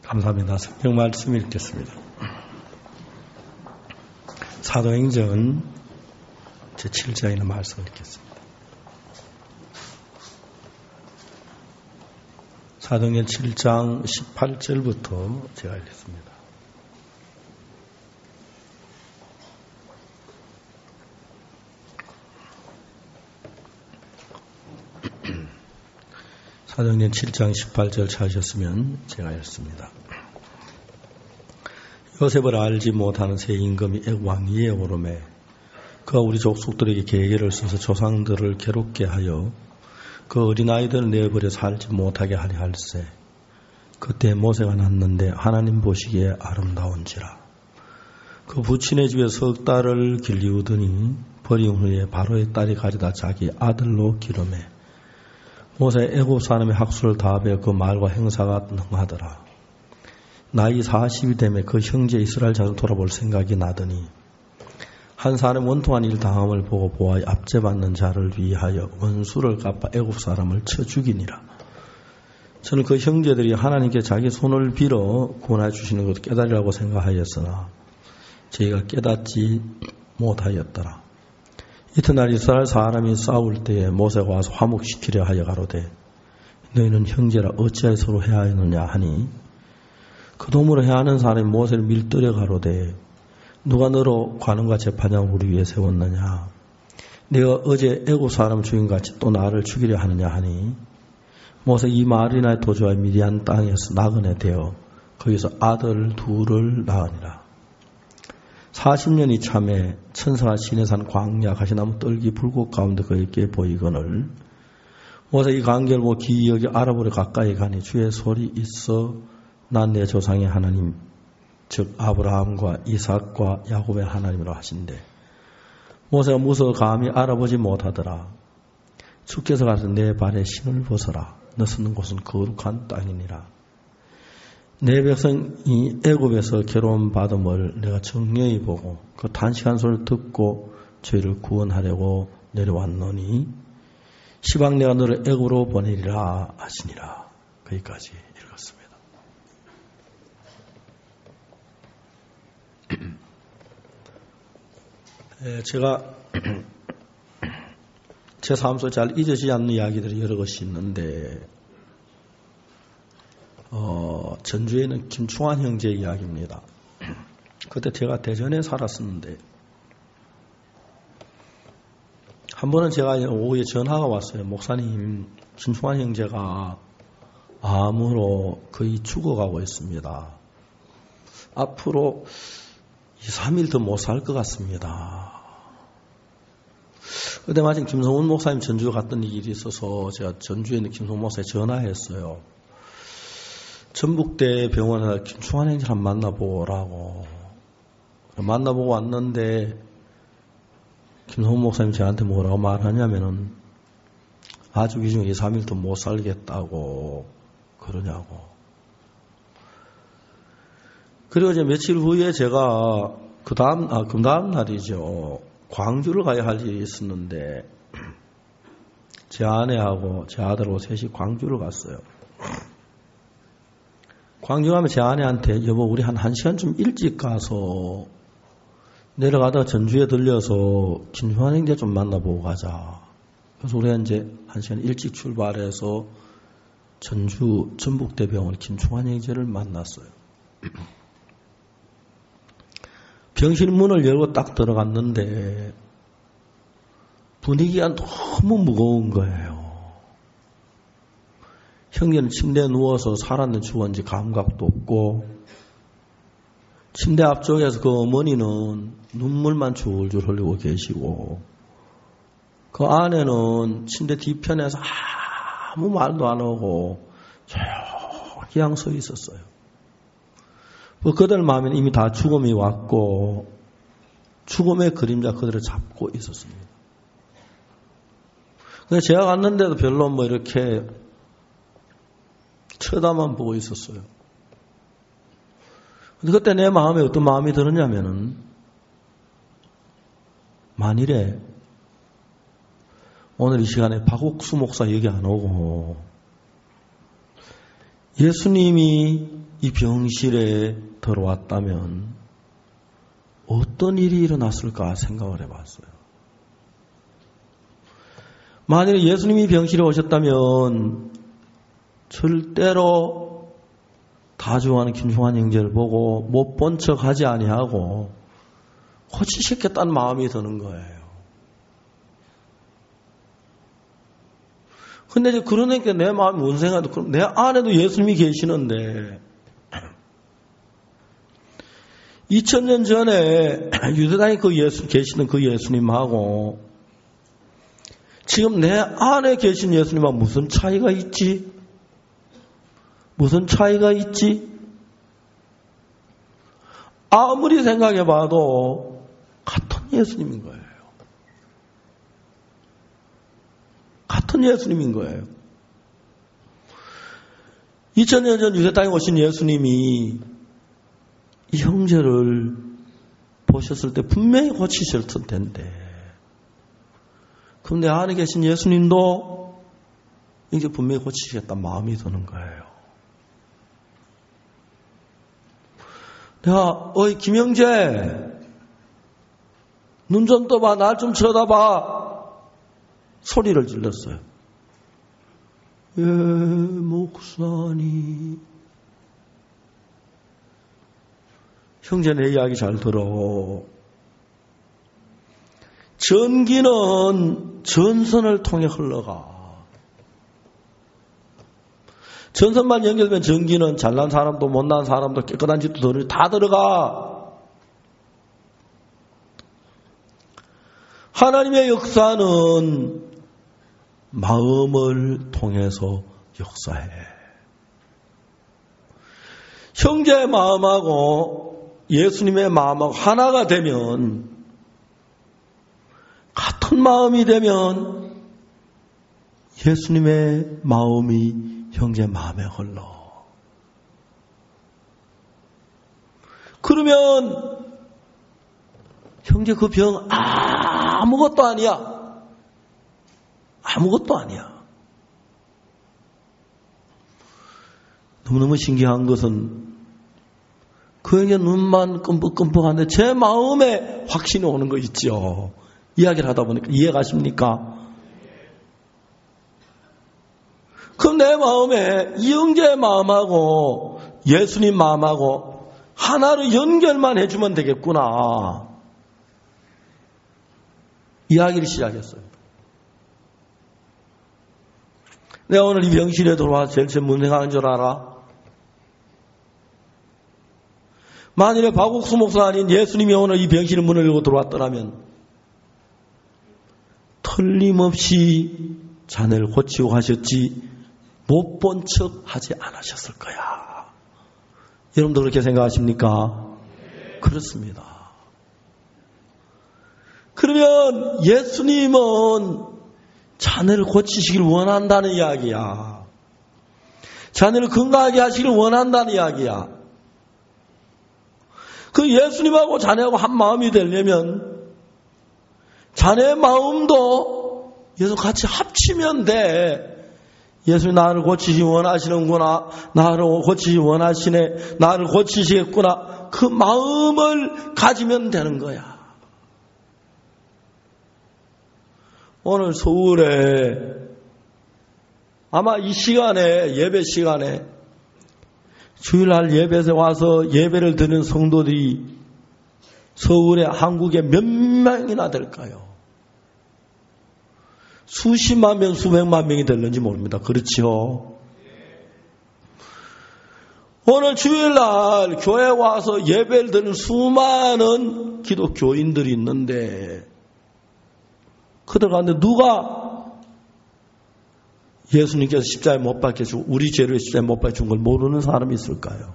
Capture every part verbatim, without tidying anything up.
감사합니다. 성경 말씀 읽겠습니다. 사도행전 제칠 장에 있는 말씀 읽겠습니다. 사도행전 칠 장 십팔 절부터 제가 읽겠습니다. 사도행전 칠 장 십팔 절 찾으셨으면 제가 읽습니다. 요셉을 알지 못하는 새 임금이 왕위에 오르매 그가 우리 족속들에게 계계를 써서 조상들을 괴롭게 하여 그 어린아이들을 내버려 살지 못하게 하려 할세. 그때 모세가 낳는데 하나님 보시기에 아름다운지라. 그 부친의 집에 석 달을 길리우더니 버린 후에 바로의 딸이 가리다 자기 아들로 기르매 모세 애굽 사람의 학수를 다 배워 그 말과 행사가 능하더라. 나이 사십이 되매 그 형제 이스라엘 자손 돌아볼 생각이 나더니 한 사람 원통한 일 당함을 보고 보아 압제받는 자를 위하여 원수를 갚아 애굽 사람을 쳐 죽이니라. 저는 그 형제들이 하나님께 자기 손을 빌어 구원해 주시는 것을 깨달으라고 생각하였으나 저희가 깨닫지 못하였더라. 이튿날 이스라엘 사람이 싸울 때에 모세가 와서 화목시키려 하여 가로되 너희는 형제라 어찌하여 서로 해하였느냐 하니 그 도무로 해하는 사람이 모세를 밀들여 가로되 누가 너로 관원과 재판장을 우리 위에 세웠느냐 내가 어제 애굽 사람 죽인같이 또 나를 죽이려 하느냐 하니 모세 이 말이나 도주와 미디안 땅에서 나그네 되어 거기서 아들 둘을 낳으니라. 사십 년이 참에 천사가 시내산 광야 가시나무 떨기 불꽃 가운데 그에게 보이거늘 모세 이 광경을 보고 기이 여기 알아보려 가까이 가니 주의 소리 있어 난 내 조상의 하나님 즉 아브라함과 이삭과 야곱의 하나님이라 하신대 모세가 무서워 감히 알아보지 못하더라. 주께서 가서 내 발에 신을 벗어라. 너 서는 곳은 거룩한 땅이니라. 내 백성이 애굽에서 괴로움 받음을 내가 정령히 보고 그 단식한 소리를 듣고 저희를 구원하려고 내려왔노니 시방 내가 너를 애굽으로 보내리라 하시니라. 거기까지 읽었습니다. 예, 제가 제 삶 속에 잘 잊어지지 않는 이야기들이 여러 것이 있는데 어, 전주에 있는 김충환 형제의 이야기입니다. 그때 제가 대전에 살았었는데 한 번은 제가 오후에 전화가 왔어요. 목사님, 김충환 형제가 암으로 거의 죽어가고 있습니다. 앞으로 이, 삼 일 더 못 살 것 같습니다. 그때 마침 김성훈 목사님 전주에 갔던 일이 있어서 제가 전주에 있는 김성훈 목사에 전화했어요. 전북대 병원에 김충환 형제를 한번 만나보라고. 만나보고 왔는데 김성훈 목사님 저한테 뭐라고 말하냐면은 아주 이 중에 이, 삼 일 더 못 살겠다고 그러냐고. 그리고 이제 며칠 후에 제가 그 다음, 아, 그 다음 날이죠. 광주를 가야 할 일이 있었는데 제 아내하고 제 아들하고 셋이 광주를 갔어요. 광주 가면 제 아내한테 여보 우리 한 한 시간쯤 일찍 가서 내려가다가 전주에 들려서 김충환 형제 좀 만나보고 가자. 그래서 우리가 이제 한 시간 일찍 출발해서 전주 전북대병원 김충환 형제를 만났어요. 병실 문을 열고 딱 들어갔는데 분위기가 너무 무거운 거예요. 형제는 침대에 누워서 살았는지 죽었는지 감각도 없고 침대 앞쪽에서 그 어머니는 눈물만 줄줄 흘리고 계시고 그 아내는 침대 뒤편에서 아무 말도 안 하고 조용히 그냥 서 있었어요. 뭐 그들 마음에는 이미 다 죽음이 왔고 죽음의 그림자 그들을 잡고 있었습니다. 근데 제가 갔는데도 별로 뭐 이렇게 쳐다만 보고 있었어요. 근데 그때 내 마음에 어떤 마음이 들었냐면은 만일에 오늘 이 시간에 박옥수 목사 얘기 안 오고 예수님이 이 병실에 들어왔다면 어떤 일이 일어났을까 생각을 해봤어요. 만약에 예수님이 병실에 오셨다면 절대로 다 좋아하는 김종환 형제를 보고 못 본 척하지 아니하고 고치시겠다는 마음이 드는 거예요. 근데 이제 그러니까 내 마음이 뭔 생각도, 그럼 내 안에도 예수님이 계시는데, 이천 년 전에 유대당에 그 예수, 계시는 그 예수님하고 지금 내 안에 계신 예수님하고 무슨 차이가 있지? 무슨 차이가 있지? 아무리 생각해봐도 같은 예수님인 거예요. 같은 예수님인 거예요. 이천 년 전 유대 땅에 오신 예수님이 이 형제를 보셨을 때 분명히 고치셨을 텐데, 그럼 내 안에 계신 예수님도 이제 분명히 고치시겠다는 마음이 드는 거예요. 내가 어이 김형제 눈 좀 떠봐, 날 좀 쳐다봐 소리를 질렀어요. 예, 목사님. 형제 내 이야기 잘 들어. 전기는 전선을 통해 흘러가. 전선만 연결되면 전기는 잘난 사람도 못난 사람도 깨끗한 집도 다 들어가. 하나님의 역사는 마음을 통해서 역사해. 형제의 마음하고 예수님의 마음하고 하나가 되면, 같은 마음이 되면 예수님의 마음이 형제 마음에 흘러. 그러면 형제 그 병 아무것도 아니야. 아무것도 아니야. 너무너무 신기한 것은 그 형제 눈만 끔뻑끔뻑한데 제 마음에 확신이 오는 거 있죠. 이야기를 하다 보니까 이해가십니까? 그럼 내 마음에 이 형제의 마음하고 예수님 마음하고 하나로 연결만 해주면 되겠구나. 이야기를 시작했어요. 내가 오늘 이 병실에 들어와서 제일 제일 문행하는 줄 알아? 만일에 박옥수 목사 아닌 예수님이 오늘 이 병실 문을 열고 들어왔더라면 틀림없이 자네를 고치고 가셨지 못 본 척 하지 않으셨을 거야. 여러분도 그렇게 생각하십니까? 네. 그렇습니다. 그러면 예수님은 자네를 고치시길 원한다는 이야기야. 자네를 건강하게 하시길 원한다는 이야기야. 그 예수님하고 자네하고 한 마음이 되려면 자네의 마음도 예수 같이 합치면 돼. 예수님 나를 고치시 원하시는구나. 나를 고치시 원하시네. 나를 고치시겠구나. 그 마음을 가지면 되는 거야. 오늘 서울에 아마 이 시간에 예배 시간에 주일날 예배에 와서 예배를 드리는 성도들이 서울에 한국에 몇 명이나 될까요? 수십만 명, 수백만 명이 될는지 모릅니다. 그렇지요? 오늘 주일날 교회에 와서 예배를 드리는 수많은 기독교인들이 있는데 그들 가운데 누가 예수님께서 십자가에 못 박혀주고 우리 죄를 십자가에 못 박혀준 걸 모르는 사람이 있을까요?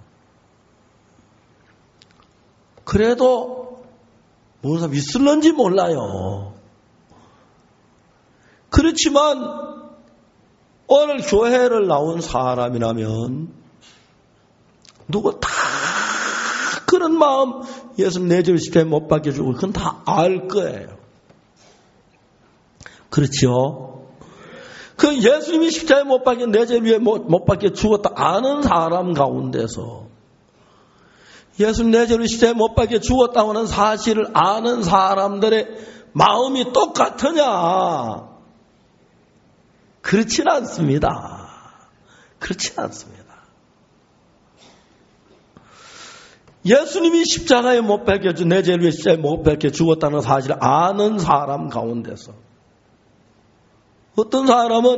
그래도 모르는 사람이 있을런지 몰라요. 그렇지만 오늘 교회를 나온 사람이라면 누구 다 그런 마음 예수님 내 죄를 십자가에 못 박혀주고 그건 다 알 거예요. 그렇죠? 그 예수님이 십자가에 못 박혀 내 죄 위에 못, 못 박혀 죽었다 아는 사람 가운데서 예수 내 죄로 십자가에 못 박혀 죽었다고 하는 사실을 아는 사람들의 마음이 똑같으냐? 그렇지는 않습니다. 그렇지는 않습니다. 예수님이 십자가에 못 박혀 내 죄를 위해 십자가에 못 박혀 죽었다는 사실을 아는 사람 가운데서 어떤 사람은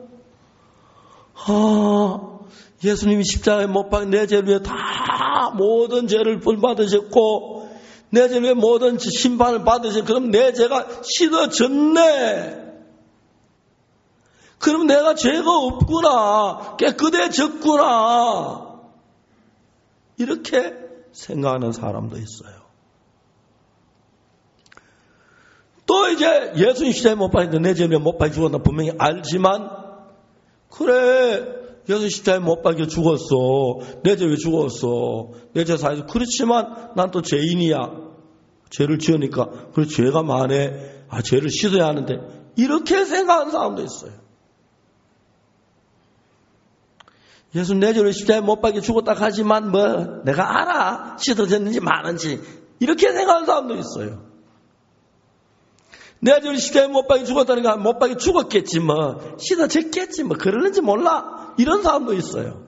아, 예수님이 십자가에 못 박혀 내 죄를 위해 다 모든 죄를 벌받으셨고 내 죄를 위해 모든 심판을 받으셨고 그럼 내 죄가 씻어졌네. 그럼 내가 죄가 없구나. 깨끗해졌구나. 이렇게 생각하는 사람도 있어요. 또 이제 예수님 십자가에 못 박혀 내 죄를 위해 못 박혀 죽었나 분명히 알지만 그래 예수 십자가에 못 박혀 죽었어. 내 죄 왜 죽었어? 내 죄 사해서 그렇지만 난 또 죄인이야. 죄를 지으니까 그래 죄가 많네. 아 죄를 씻어야 하는데 이렇게 생각하는 사람도 있어요. 예수 내 죄를 십자가에 못 박혀 죽었다 하지만 뭐 내가 알아. 씻어졌는지 많은지 이렇게 생각하는 사람도 있어요. 내 죄를 십자가에 못 박혀 죽었다니까 못 박혀 죽었겠지 뭐 씻어졌겠지 뭐 그러는지 몰라. 이런 사람도 있어요.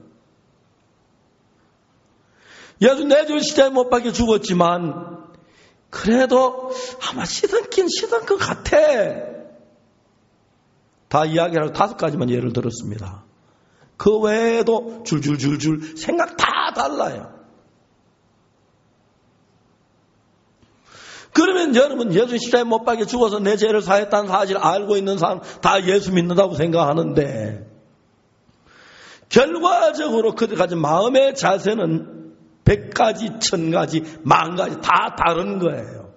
예수 내 죄를 십자가에 못 박혀 죽었지만 그래도 아마 씻었긴 씻은 것 같아. 다 이야기하고 다섯 가지만 예를 들었습니다. 그 외에도 줄줄줄줄 생각 다 달라요. 그러면 여러분 예수 십자가에 못 박혀 죽어서 내 죄를 사했다는 사실을 알고 있는 사람 다 예수 믿는다고 생각하는데 결과적으로 그들 가진 마음의 자세는 백 가지, 천 가지, 만 가지 다 다른 거예요.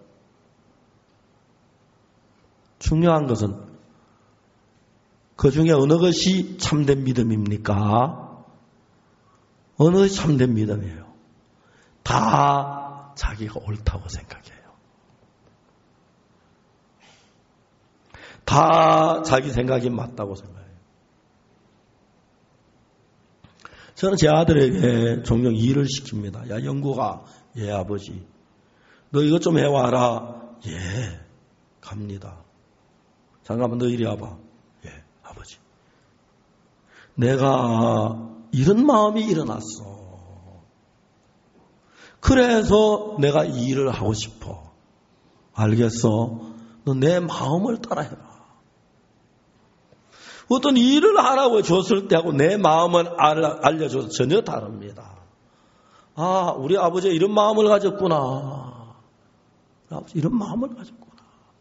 중요한 것은 그 중에 어느 것이 참된 믿음입니까? 어느 것이 참된 믿음이에요? 다 자기가 옳다고 생각해요. 다 자기 생각이 맞다고 생각해요. 저는 제 아들에게 종종 일을 시킵니다. 야, 영구가, 예, 아버지. 너 이것 좀 해와라. 예, 갑니다. 잠깐만, 너 이리 와봐. 예, 아버지. 내가 이런 마음이 일어났어. 그래서 내가 이 일을 하고 싶어. 알겠어? 너 내 마음을 따라해라. 어떤 일을 하라고 줬을 때하고 내 마음을 알려줘서 전혀 다릅니다. 아, 우리 아버지가 이런 마음을 가졌구나. 아버지 이런 마음을 가졌구나.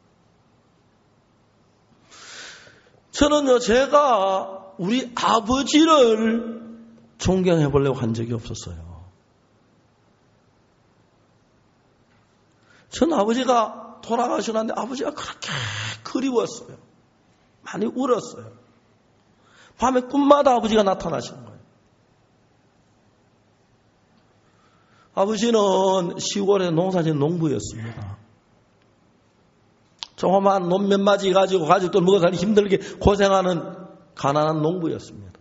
저는요, 제가 우리 아버지를 존경해 보려고 한 적이 없었어요. 전 아버지가 돌아가시는데 아버지가 그렇게 그리웠어요. 많이 울었어요. 밤에 꿈마다 아버지가 나타나시는 거예요. 아버지는 시골에 농사짓는 농부였습니다. 조그만 논 몇 마지 가지고 가족들 먹어 살기 힘들게 고생하는 가난한 농부였습니다.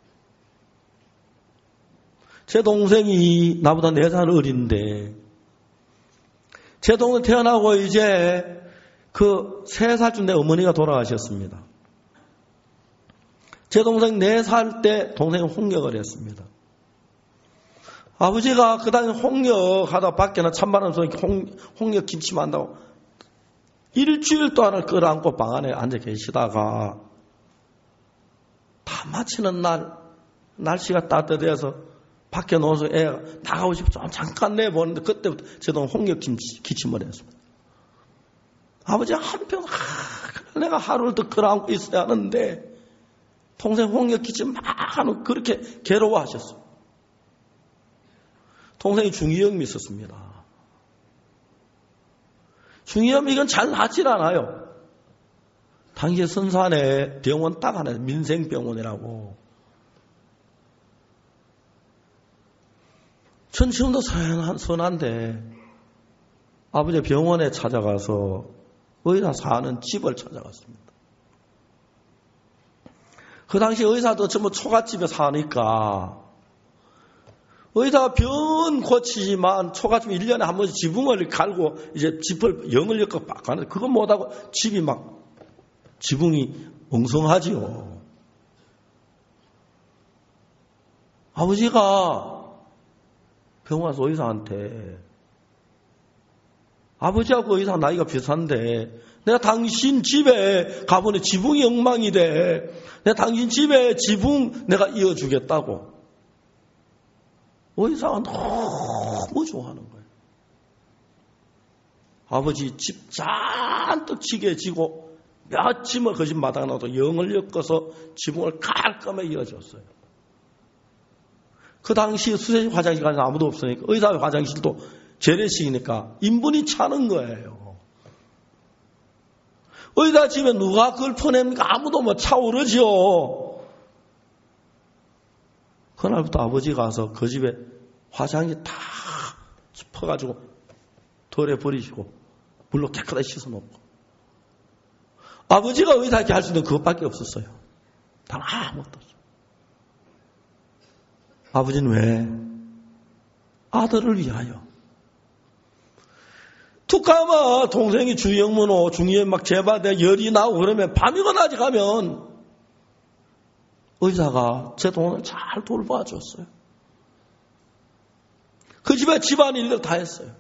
제 동생이 나보다 네 살 어린데 제 동생 태어나고 이제 그 세 살쯤 내 어머니가 돌아가셨습니다. 제 동생 네 살 때 동생이 홍역을 했습니다. 아버지가 그 당시 홍역하다 밖에나 찬바람 속에 홍, 홍역 김치만 한다고 일주일 동안을 끌어안고 방 안에 앉아 계시다가 다 마치는 날 날씨가 따뜻해서 밖에 나와서 애가 나가고 싶어 잠깐 내보는데 그때부터 제 동생 홍역 김치, 기침을 했습니다. 아버지가 한편 아, 내가 하루를 더 끌어안고 있어야 하는데 동생 홍역 기침 막 하면 그렇게 괴로워하셨어요. 동생이 중이염이 있었습니다. 중이염 이건 잘 낫질 않아요. 당시에 선산에 병원 딱 하나 민생병원이라고. 전 지금도 선한, 선한데 아버지 병원에 찾아가서 의사 사는 집을 찾아갔습니다. 그 당시 의사도 전부 초가집에 사니까 의사가 병 고치지만 초가집 일 년에 한 번씩 지붕을 갈고 이제 집을 영을 엮어 바꾸는데 그거 못하고 집이 막 지붕이 엉성하지요. 아버지가 병 와서 의사한테 아버지하고 의사 나이가 비슷한데 내가 당신 집에 가보니 지붕이 엉망이 돼. 내가 당신 집에 지붕 내가 이어주겠다고. 의사가 너무 좋아하는 거예요. 아버지 집 잔뜩 지게 지고 몇 짐을 그 집 마당에 놔도 영을 엮어서 지붕을 깔끔하게 이어줬어요. 그 당시 수세식 화장실 가서 아무도 없으니까 의사 화장실도 재래식이니까 인분이 차는 거예요. 의사 집에 누가 그걸 퍼냅니까? 아무도 뭐 차오르죠. 그날부터 아버지 가서 그 집에 화장실 다 퍼가지고 덜에 버리시고 물로 깨끗하게 씻어놓고 아버지가 의사에게 할 수 있는 그것밖에 없었어요. 단 아무것도 없어요. 아버지는 왜? 아들을 위하여. 툭하면 동생이 주영문호 중이에 막 재발돼 열이 나고 그러면 밤이고 낮이 가면 의사가 제 동생을 잘 돌봐줬어요. 그 집에 집안일을 다 했어요.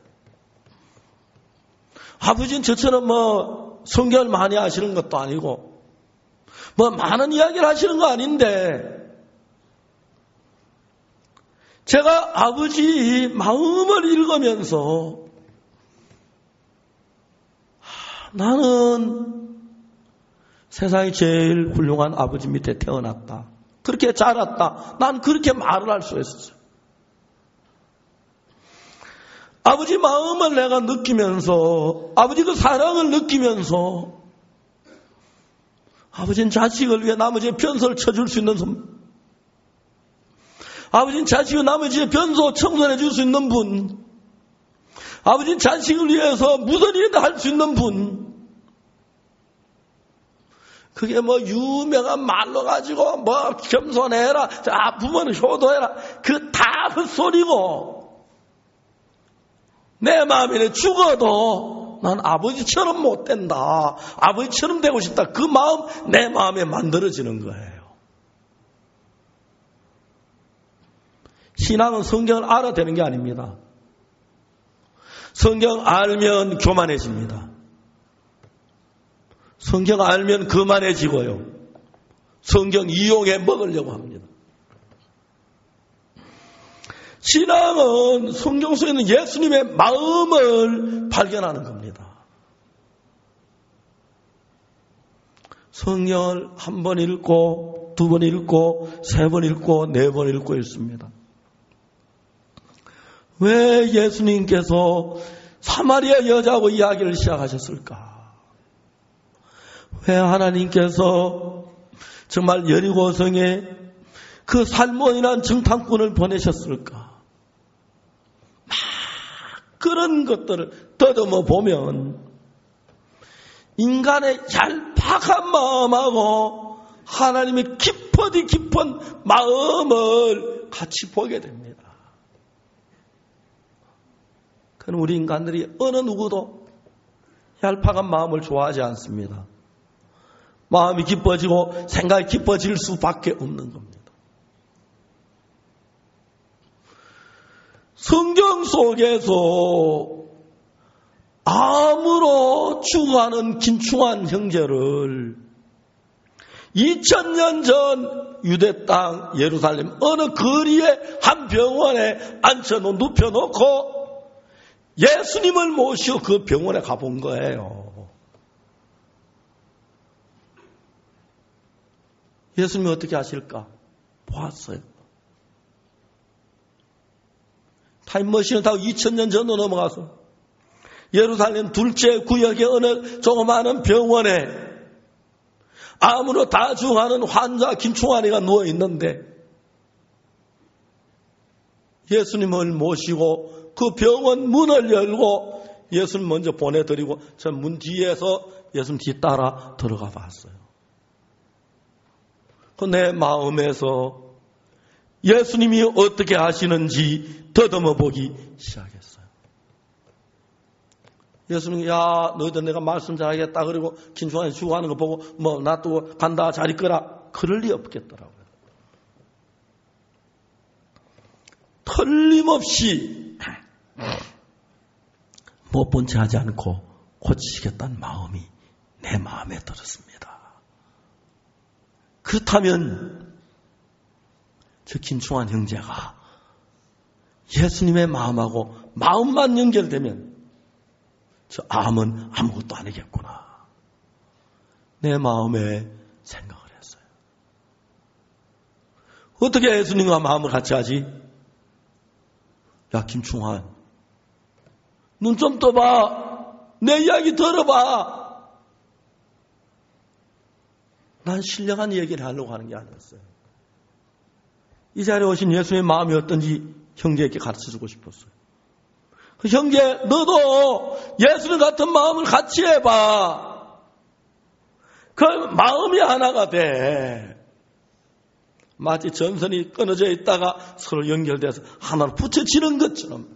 아버지는 저처럼 뭐 성경을 많이 하시는 것도 아니고 뭐 많은 이야기를 하시는 거 아닌데 제가 아버지 마음을 읽으면서 나는 세상에 제일 훌륭한 아버지 밑에 태어났다. 그렇게 자랐다. 난 그렇게 말을 할 수 있었어요. 아버지 마음을 내가 느끼면서 아버지 그 사랑을 느끼면서 아버지는 자식을 위해 나머지의 변소를 쳐줄 수 있는 분, 아버지는 자식을 나머지의 변소 청소해 줄 수 있는 분, 아버지는 자식을 위해서 무슨 일이든 할 수 있는 분. 그게 뭐 유명한 말로 가지고 뭐 겸손해라, 자 부모는 효도해라, 그 다 헛소리고 내 마음에 죽어도 난 아버지처럼 못 된다. 아버지처럼 되고 싶다. 그 마음 내 마음에 만들어지는 거예요. 신앙은 성경을 알아야 되는 게 아닙니다. 성경 알면 교만해집니다. 성경 알면 거만해지고요. 성경 이용해 먹으려고 합니다. 신앙은 성경 속에 있는 예수님의 마음을 발견하는 겁니다. 성경을 한 번 읽고 두 번 읽고 세 번 읽고 네 번 읽고 읽습니다. 왜 예수님께서 사마리아 여자하고 이야기를 시작하셨을까? 왜 하나님께서 정말 여리고성에 그 살몬이라는 정탐꾼을 보내셨을까? 막 그런 것들을 더듬어 보면 인간의 얄팍한 마음하고 하나님의 깊어디 깊은 마음을 같이 보게 됩니다. 그럼 우리 인간들이 어느 누구도 얄팍한 마음을 좋아하지 않습니다. 마음이 기뻐지고 생각이 기뻐질 수밖에 없는 겁니다. 성경 속에서 암으로 죽어가는 긴충한 형제를 이천 년 전 유대 땅 예루살렘 어느 거리에 한 병원에 앉혀놓고 눕혀놓고 예수님을 모시고 그 병원에 가본 거예요. 예수님이 어떻게 하실까? 보았어요. 타임머신을 타고 이천 년 전으로 넘어가서 예루살렘 둘째 구역의 어느 조그마한 병원에 암으로 다 죽어가는 환자 김충환이가 누워있는데 예수님을 모시고 그 병원 문을 열고 예수님 먼저 보내드리고 저 문 뒤에서 예수님 뒤따라 들어가 봤어요. 그 내 마음에서 예수님이 어떻게 하시는지 더듬어 보기 시작했어요. 예수님이 야 너희들 내가 말씀 잘하겠다 그리고 김충환이 죽어가는 거 보고 뭐 놔두고 간다 잘 있거라 그럴 리 없겠더라고요. 틀림없이 못 본 채 하지 않고 고치시겠다는 마음이 내 마음에 들었습니다. 그렇다면 저 김충환 형제가 예수님의 마음하고 마음만 연결되면 저 암은 아무것도 아니겠구나. 내 마음에 생각을 했어요. 어떻게 예수님과 마음을 같이 하지? 야 김충환 눈 좀 떠봐. 내 이야기 들어봐. 난 신령한 얘기를 하려고 하는 게 아니었어요. 이 자리에 오신 예수님의 마음이 어떤지 형제에게 가르쳐주고 싶었어요. 그 형제 너도 예수님 같은 마음을 같이 해봐. 그 마음이 하나가 돼. 마치 전선이 끊어져 있다가 서로 연결돼서 하나로 붙여지는 것처럼.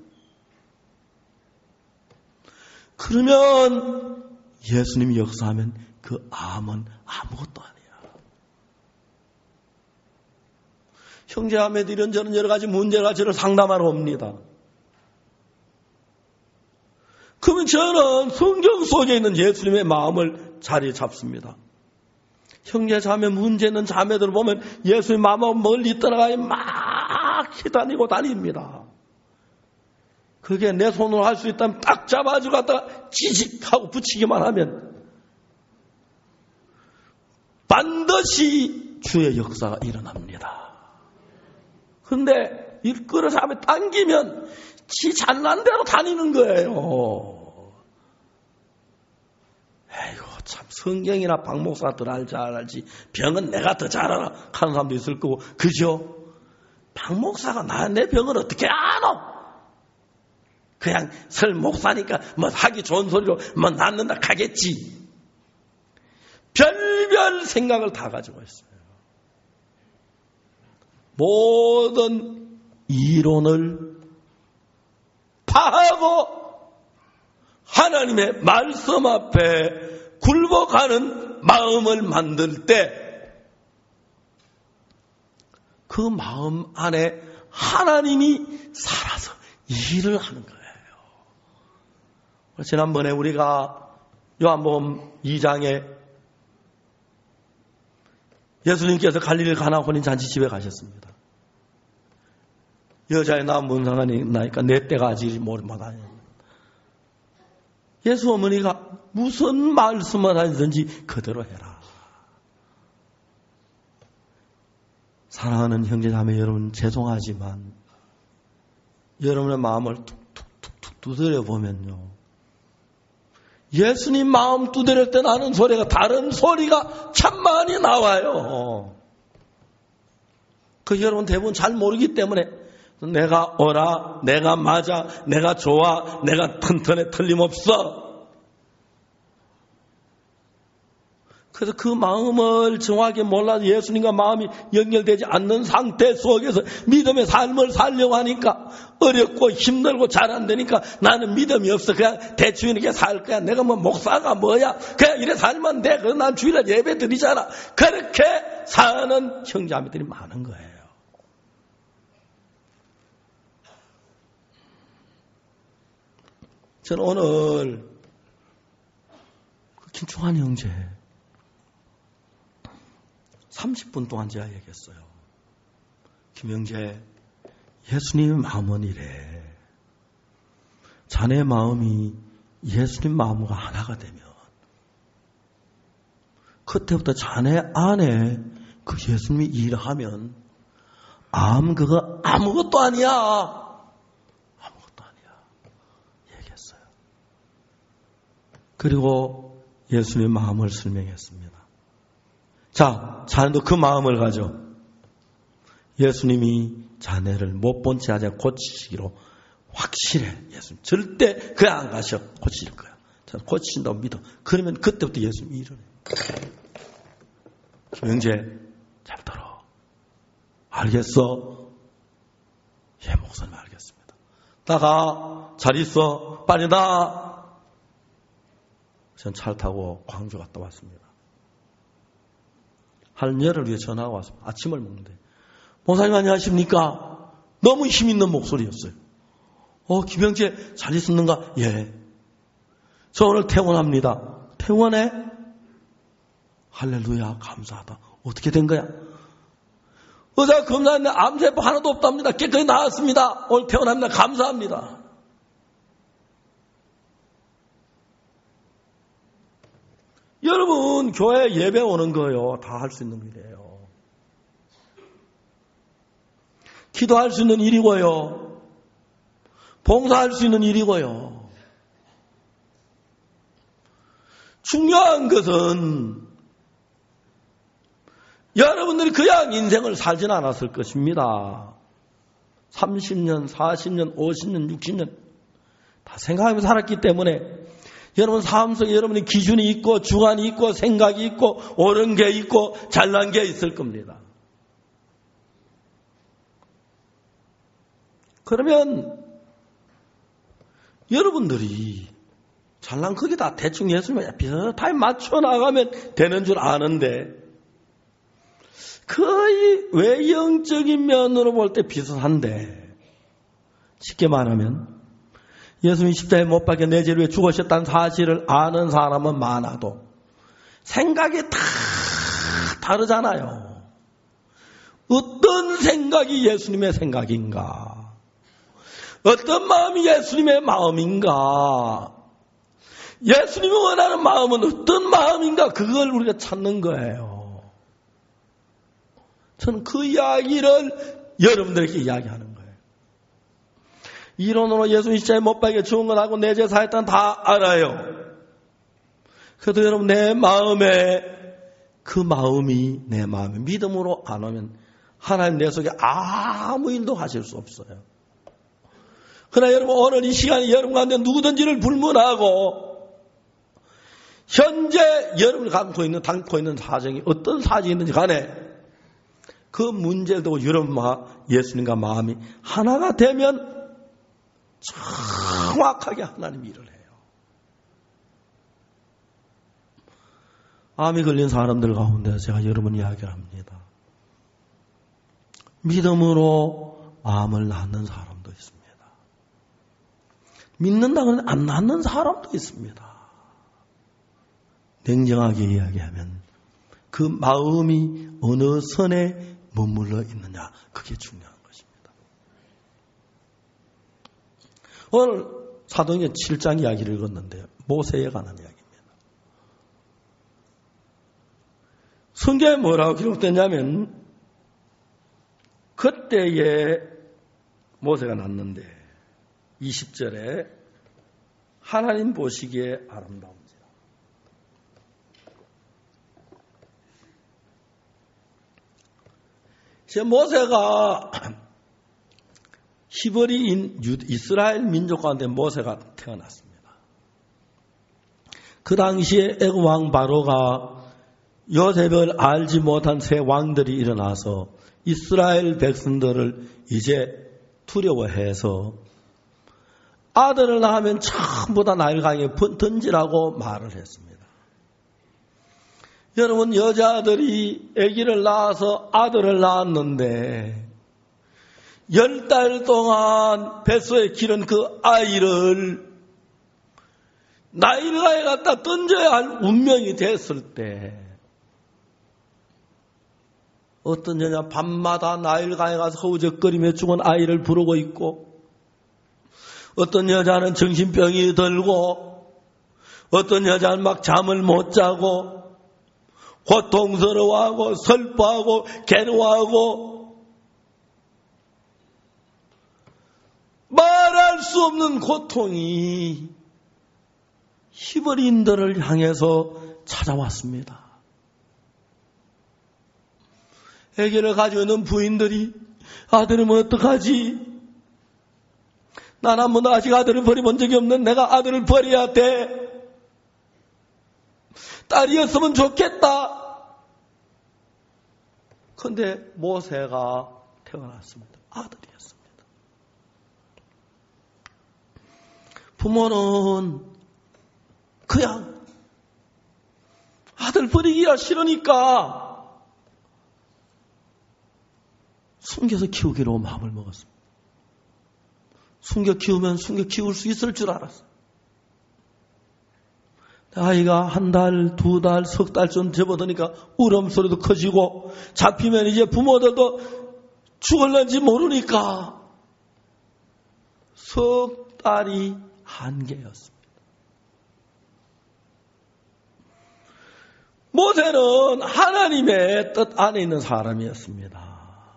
그러면 예수님이 역사하면 그 암은 아무것도 아니야. 형제자매들 이런저런 여러 가지 문제가 저를 상담하러 옵니다. 그러면 저는 성경 속에 있는 예수님의 마음을 자리에 잡습니다. 형제자매 문제 있는 자매들을 보면 예수의 마음하고 멀리 떠나가 막 기다리고 다닙니다. 그게 내 손으로 할 수 있다면 딱 잡아주고 갖다가 지직하고 붙이기만 하면 반드시 주의 역사가 일어납니다. 그런데 이 끌어잡아 당기면 지 잘난 대로 다니는 거예요. 에이고 참 성경이나 박 목사가 더 잘 알지 병은 내가 더 잘 알아 하는 사람도 있을 거고 그죠? 박 목사가 나 내 병을 어떻게 아노? 그냥 설 목사니까 뭐 하기 좋은 소리로 뭐 낫는다 하겠지. 별별 생각을 다 가지고 있어요. 모든 이론을 파하고 하나님의 말씀 앞에 굴복하는 마음을 만들 때 그 마음 안에 하나님이 살아서 일을 하는 거예요. 지난번에 우리가 요한복음 이 장에 예수님께서 갈릴리 가나 혼인 잔치집에 가셨습니다. 여자의 나 문상하니 나니까 내 때가 아직 모르마다. 예수 어머니가 무슨 말씀을 하든지 그대로 해라. 사랑하는 형제자매 여러분 죄송하지만 여러분의 마음을 툭툭툭툭 두드려 보면요. 예수님 마음 두드릴 때 나는 소리가 다른 소리가 참 많이 나와요. 그 여러분 대부분 잘 모르기 때문에 내가 옳아, 내가 맞아, 내가 좋아, 내가 튼튼해 틀림없어. 그래서 그 마음을 정확하게 몰라서 예수님과 마음이 연결되지 않는 상태 속에서 믿음의 삶을 살려고 하니까 어렵고 힘들고 잘 안 되니까 나는 믿음이 없어. 그냥 대충 이렇게 살 거야. 내가 뭐 목사가 뭐야. 그냥 이래 살면 돼. 그래서 난 주일날 예배 드리잖아. 그렇게 사는 형제자매들이 많은 거예요. 저는 오늘 김충환 형제 삼십 분 동안 제가 얘기했어요. 김형제, 예수님의 마음은 이래. 자네 마음이 예수님 마음과 하나가 되면 그때부터 자네 안에 그 예수님이 일하면 암 그거 아무것도 아니야. 아무것도 아니야. 얘기했어요. 그리고 예수님의 마음을 설명했습니다. 자, 자네도 그 마음을 가져. 예수님이 자네를 못 본 채 하자 고치시기로 확실해. 예수님 절대 그냥 안 가셔. 고치실 거야. 자, 고치신다고 믿어. 그러면 그때부터 예수님이 일어나요. 김형제 잘 들어. 알겠어? 예, 목사님 알겠습니다. 나가, 잘 있어, 빨리 나. 전 차를 타고 광주 갔다 왔습니다. 할머니를 위해 전화가 왔습니다. 아침을 먹는데, 목사님 안녕하십니까? 너무 힘있는 목소리였어요. 어, 김영재 잘 있었는가? 예. 저 오늘 퇴원합니다. 퇴원해? 할렐루야, 감사하다. 어떻게 된 거야? 의사 검사했는데 암세포 하나도 없답니다. 깨끗이 나았습니다. 오늘 퇴원합니다. 감사합니다. 여러분, 교회 예배 오는 거요. 다 할 수 있는 일이에요. 기도할 수 있는 일이고요. 봉사할 수 있는 일이고요. 중요한 것은 여러분들이 그냥 인생을 살진 않았을 것입니다. 삼십 년, 사십 년, 오십 년, 육십 년 다 생각하면서 살았기 때문에 여러분 삶 속에 여러분의 기준이 있고 주관이 있고 생각이 있고 옳은 게 있고 잘난 게 있을 겁니다. 그러면 여러분들이 잘난 거기다 대충 예수님에 비슷하게 맞춰 나가면 되는 줄 아는데 거의 외형적인 면으로 볼 때 비슷한데 쉽게 말하면 예수님이 십자가에 못 박혀 내 죄를 위해 죽으셨다는 사실을 아는 사람은 많아도 생각이 다 다르잖아요. 어떤 생각이 예수님의 생각인가? 어떤 마음이 예수님의 마음인가? 예수님이 원하는 마음은 어떤 마음인가? 그걸 우리가 찾는 거예요. 저는 그 이야기를 여러분들에게 이야기하는 거예요. 이론으로 예수님 십자가에 못 박혀 죽은 건 알고 내 죄 사했다는 다 알아요. 그래도 여러분 내 마음에 그 마음이 내 마음에 믿음으로 안 오면 하나님 내 속에 아무 일도 하실 수 없어요. 그러나 여러분 오늘 이 시간에 여러분 가운데 누구든지를 불문하고 현재 여러분이 갖고 있는 담고 있는 사정이 어떤 사정이든지 간에 그 문제를 두고 여러분과 예수님과 마음이 하나가 되면 정확하게 하나님 일을 해요. 암이 걸린 사람들 가운데 제가 여러분 이야기를 합니다. 믿음으로 암을 낳는 사람도 있습니다. 믿는다 그러면 안 낳는 사람도 있습니다. 냉정하게 이야기하면 그 마음이 어느 선에 머물러 있느냐 그게 중요한 것입니다. 오늘 사도행전 칠 장 이야기를 읽었는데요. 모세에 관한 이야기입니다. 성경에 뭐라고 기록됐냐면 그때에 모세가 났는데 이십 절에 하나님 보시기에 아름다운지라. 제 모세가 히브리인 이스라엘 민족 가운데 모세가 태어났습니다. 그 당시에 애굽 왕 바로가 요셉을 알지 못한 새 왕들이 일어나서 이스라엘 백성들을 이제 두려워해서 아들을 낳으면 전부 다 나일강에 던지라고 말을 했습니다. 여러분 여자들이 아기를 낳아서 아들을 낳았는데 열 달 동안 뱃속에 기른 그 아이를 나일강에 갖다 던져야 할 운명이 됐을 때 어떤 여자 밤마다 나일강에 가서 허우적거리며 죽은 아이를 부르고 있고 어떤 여자는 정신병이 들고 어떤 여자는 막 잠을 못 자고 고통스러워하고 슬퍼하고 괴로워하고 말할 수 없는 고통이 히브리인들을 향해서 찾아왔습니다. 아기를 가지고 있는 부인들이 아들이면 어떡하지? 난 한 번도 아직 아들을 버려본 적이 없는 내가 아들을 버려야 돼. 딸이었으면 좋겠다. 그런데 모세가 태어났습니다. 아들이었습니다. 부모는 그냥 아들 버리기가 싫으니까 숨겨서 키우기로 마음을 먹었습니다. 숨겨 키우면 숨겨 키울 수 있을 줄 알았어요. 아이가 한 달, 두 달, 석 달쯤 접어드니까 울음소리도 커지고 잡히면 이제 부모들도 죽을는지 모르니까 석 달이 한계였습니다. 모세는 하나님의 뜻 안에 있는 사람이었습니다.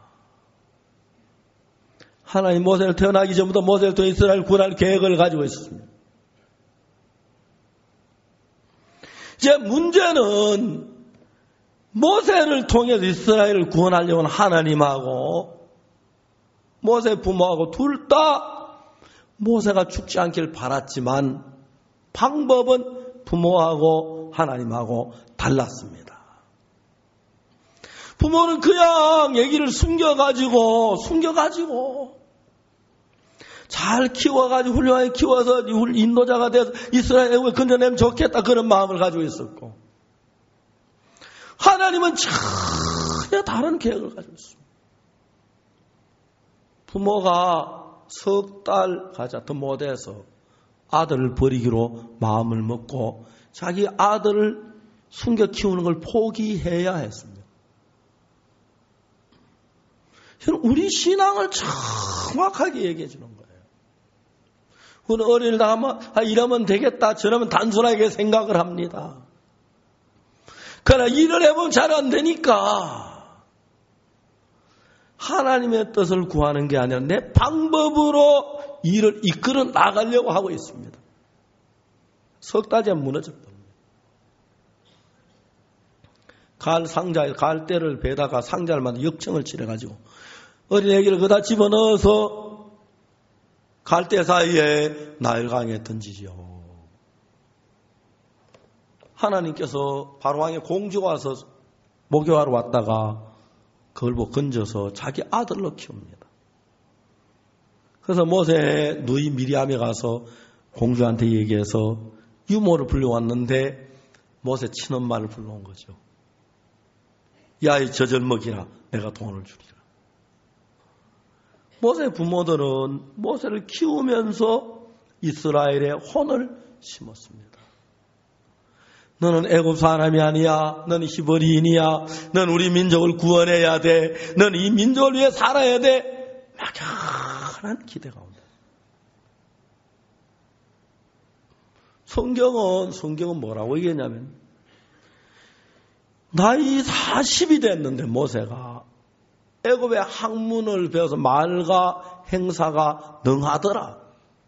하나님 모세를 태어나기 전부터 모세를 통해 이스라엘 구원할 계획을 가지고 있었습니다. 이제 문제는 모세를 통해서 이스라엘을 구원하려는 하나님하고 모세 부모하고 둘 다 모세가 죽지 않길 바랐지만 방법은 부모하고 하나님하고 달랐습니다. 부모는 그냥 얘기를 숨겨가지고 숨겨가지고 잘 키워가지고 훌륭하게 키워서 인도자가 돼서 이스라엘 애국에 건져내면 좋겠다 그런 마음을 가지고 있었고 하나님은 전혀 다른 계획을 가지고 있습니다. 부모가 석 달 가자 더 못해서 아들을 버리기로 마음을 먹고 자기 아들을 숨겨 키우는 걸 포기해야 했습니다. 우리 신앙을 정확하게 얘기해 주는 거예요. 우리는 어린이를 당하면 아, 이러면 되겠다 저러면 단순하게 생각을 합니다. 그러나 일을 해보면 잘 안 되니까 하나님의 뜻을 구하는 게 아니라 내 방법으로 일을 이끌어 나가려고 하고 있습니다. 석 달째 무너졌다. 갈 상자에 갈대를 베다가 상자를 만들어 역청을 칠해가지고 어린애기를 그다 집어넣어서 갈대 사이에 나일강에 던지죠. 하나님께서 바로왕의 공주가 와서 목욕하러 왔다가 그걸 보고 건져서 자기 아들로 키웁니다. 그래서 모세 누이 미리암에 가서 공주한테 얘기해서 유모를 불러왔는데 모세 친엄마를 불러온 거죠. 야, 이 저절먹이라 내가 돈을 주리라. 모세 부모들은 모세를 키우면서 이스라엘의 혼을 심었습니다. 너는 애굽 사람이 아니야. 너는 히브리인이야. 너는 우리 민족을 구원해야 돼. 너는 이 민족을 위해 살아야 돼. 막연한 기대가 온다. 성경은 성경은 뭐라고 얘기했냐면 나이 사십이 됐는데 모세가 애굽의 학문을 배워서 말과 행사가 능하더라.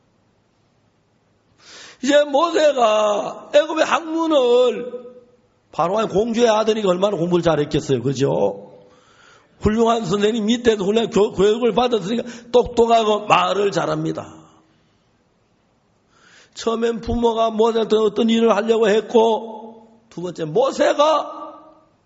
이제 모세가 애굽의 학문을 바로왕의 공주의 아들이니까 얼마나 공부를 잘했겠어요. 그죠? 훌륭한 선생님 밑에서 훌륭한 교육을 받았으니까 똑똑하고 말을 잘합니다. 처음엔 부모가 모세한테 어떤 일을 하려고 했고 두 번째 모세가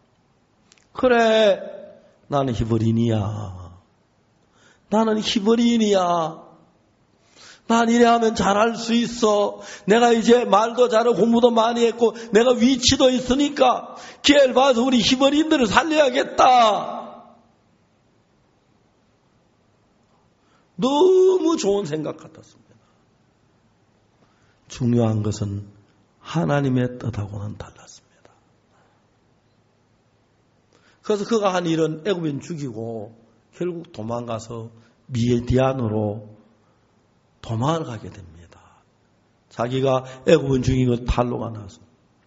그래 나는 히브리인이야. 나는 히브리인이야. 난 이래 하면 잘할 수 있어. 내가 이제 말도 잘하고 공부도 많이 했고 내가 위치도 있으니까 기회를 봐서 우리 히브리인들을 살려야겠다. 너무 좋은 생각 같았습니다. 중요한 것은 하나님의 뜻하고는 달랐습니다. 그래서 그가 한 일은 애굽인 죽이고 결국 도망가서 미디안으로 도망을 가게 됩니다. 자기가 애굽인 죽인 것 탈로가 나서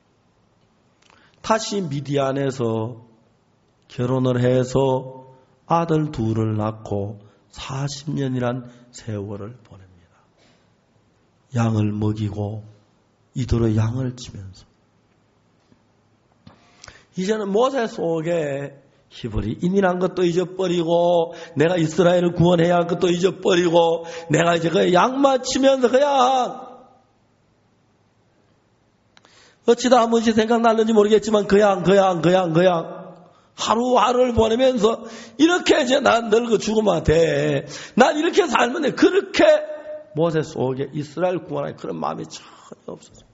다시 미디안에서 결혼을 해서 아들 둘을 낳고 사십 년이란 세월을 보냅니다. 양을 먹이고 이도로 양을 치면서 이제는 모세 속에 히브리인이란 것도 잊어버리고 내가 이스라엘을 구원해야 할 것도 잊어버리고 내가 이제 그 양만 치면서 그냥 어찌다 한 번씩 생각날는지 모르겠지만 그냥 그냥 그냥 그냥 하루하루를 보내면서 이렇게 이제 난 늙어 죽으면 돼. 난 이렇게 살면 돼. 그렇게 모세 속에 이스라엘 구원하는 그런 마음이 전혀 없었어요.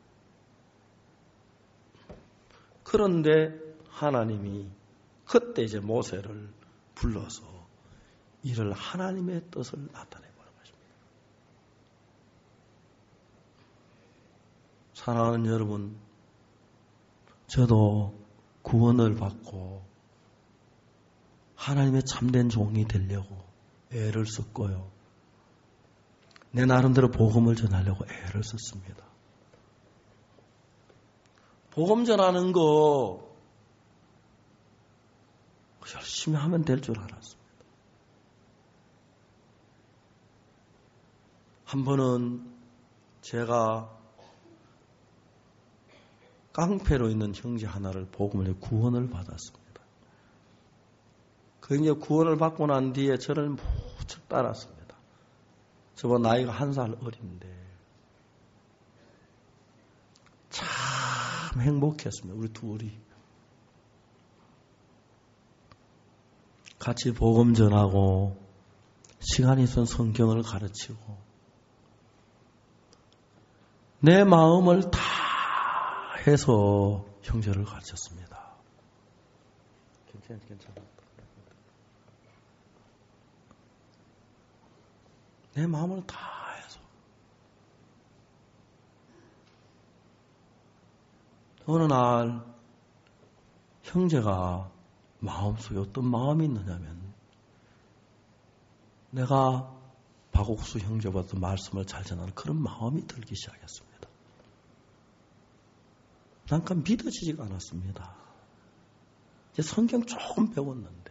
그런데 하나님이 그때 이제 모세를 불러서 이를 하나님의 뜻을 나타내보는 것입니다. 사랑하는 여러분, 저도 구원을 받고 하나님의 참된 종이 되려고 애를 썼고요. 내 나름대로 복음을 전하려고 애를 썼습니다. 복음 전하는 거 열심히 하면 될 줄 알았습니다. 한 번은 제가 깡패로 있는 형제 하나를 복음을 구원을 받았습니다. 그 이제 구원을 받고 난 뒤에 저를 무척 따랐습니다. 저보다 나이가 한 살 어린데 참 행복했습니다. 우리 둘이 같이 복음 전하고 시간이 있으면 성경을 가르치고 내 마음을 다 해서 형제를 가르쳤습니다. 괜찮아, 괜찮아. 내 마음을 다 해서. 어느 날 형제가 마음속에 어떤 마음이 있느냐면 내가 박옥수 형제보다 말씀을 잘 전하는 그런 마음이 들기 시작했습니다. 잠깐 믿어지지가 않았습니다. 이제 성경 조금 배웠는데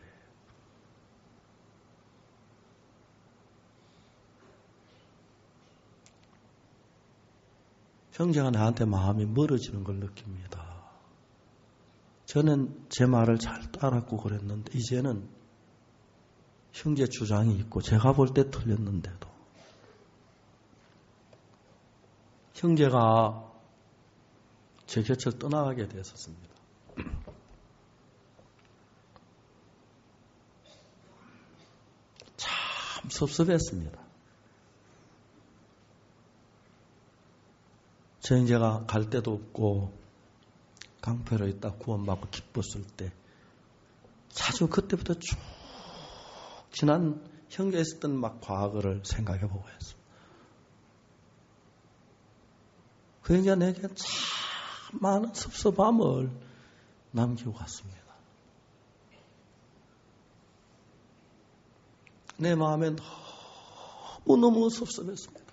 형제가 나한테 마음이 멀어지는 걸 느낍니다. 저는 제 말을 잘 따랐고 그랬는데 이제는 형제 주장이 있고 제가 볼 때 틀렸는데도 형제가 제 곁을 떠나가게 되었습니다. 참 섭섭했습니다. 저 형제가 갈 데도 없고 강패로 있다 구원받고 기뻤을 때 자주 그때부터 쭉 지난 형제 있었던 막 과거를 생각해 보고 했습니다. 그 형제가 내게 참 많은 섭섭함을 남기고 갔습니다. 내 마음에 너무너무 섭섭했습니다.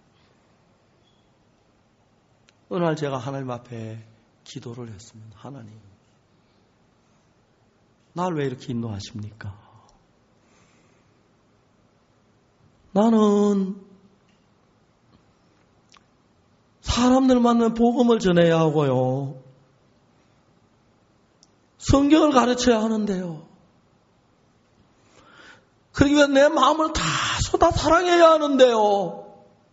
어느 날 제가 하나님 앞에 기도를 했습니다. 하나님, 날 왜 이렇게 인도하십니까? 나는 사람들 만나면 복음을 전해야 하고요. 성경을 가르쳐야 하는데요. 그러기 위해 내 마음을 다 쏟아 사랑해야 하는데요.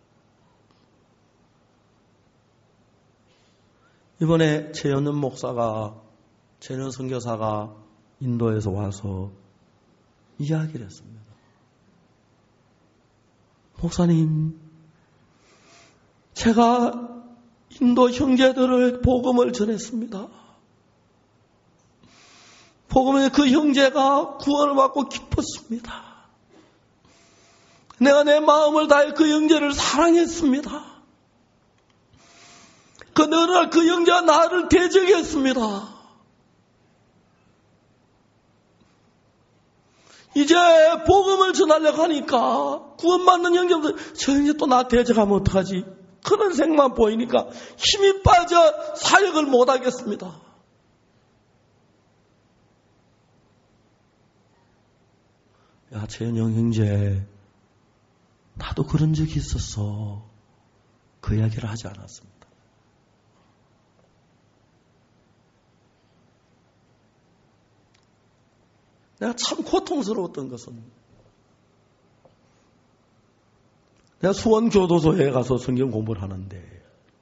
이번에 최연은 목사가, 최연 선교사가 인도에서 와서 이야기를 했습니다. 목사님, 제가 인도 형제들을 복음을 전했습니다. 복음에 그 형제가 구원을 받고 기뻤습니다. 내가 내 마음을 다해 그 형제를 사랑했습니다. 그 어느 날 그 형제가 나를 대적했습니다. 이제 복음을 전하려고 하니까 구원받는 형제들 저 형제 또 나 대적하면 어떡하지? 그런 생각만 보이니까 힘이 빠져 사역을 못하겠습니다. 야, 최은영 형제, 나도 그런 적이 있었어. 그 이야기를 하지 않았습니다. 내가 참 고통스러웠던 것은 내가 수원교도소에 가서 성경 공부를 하는데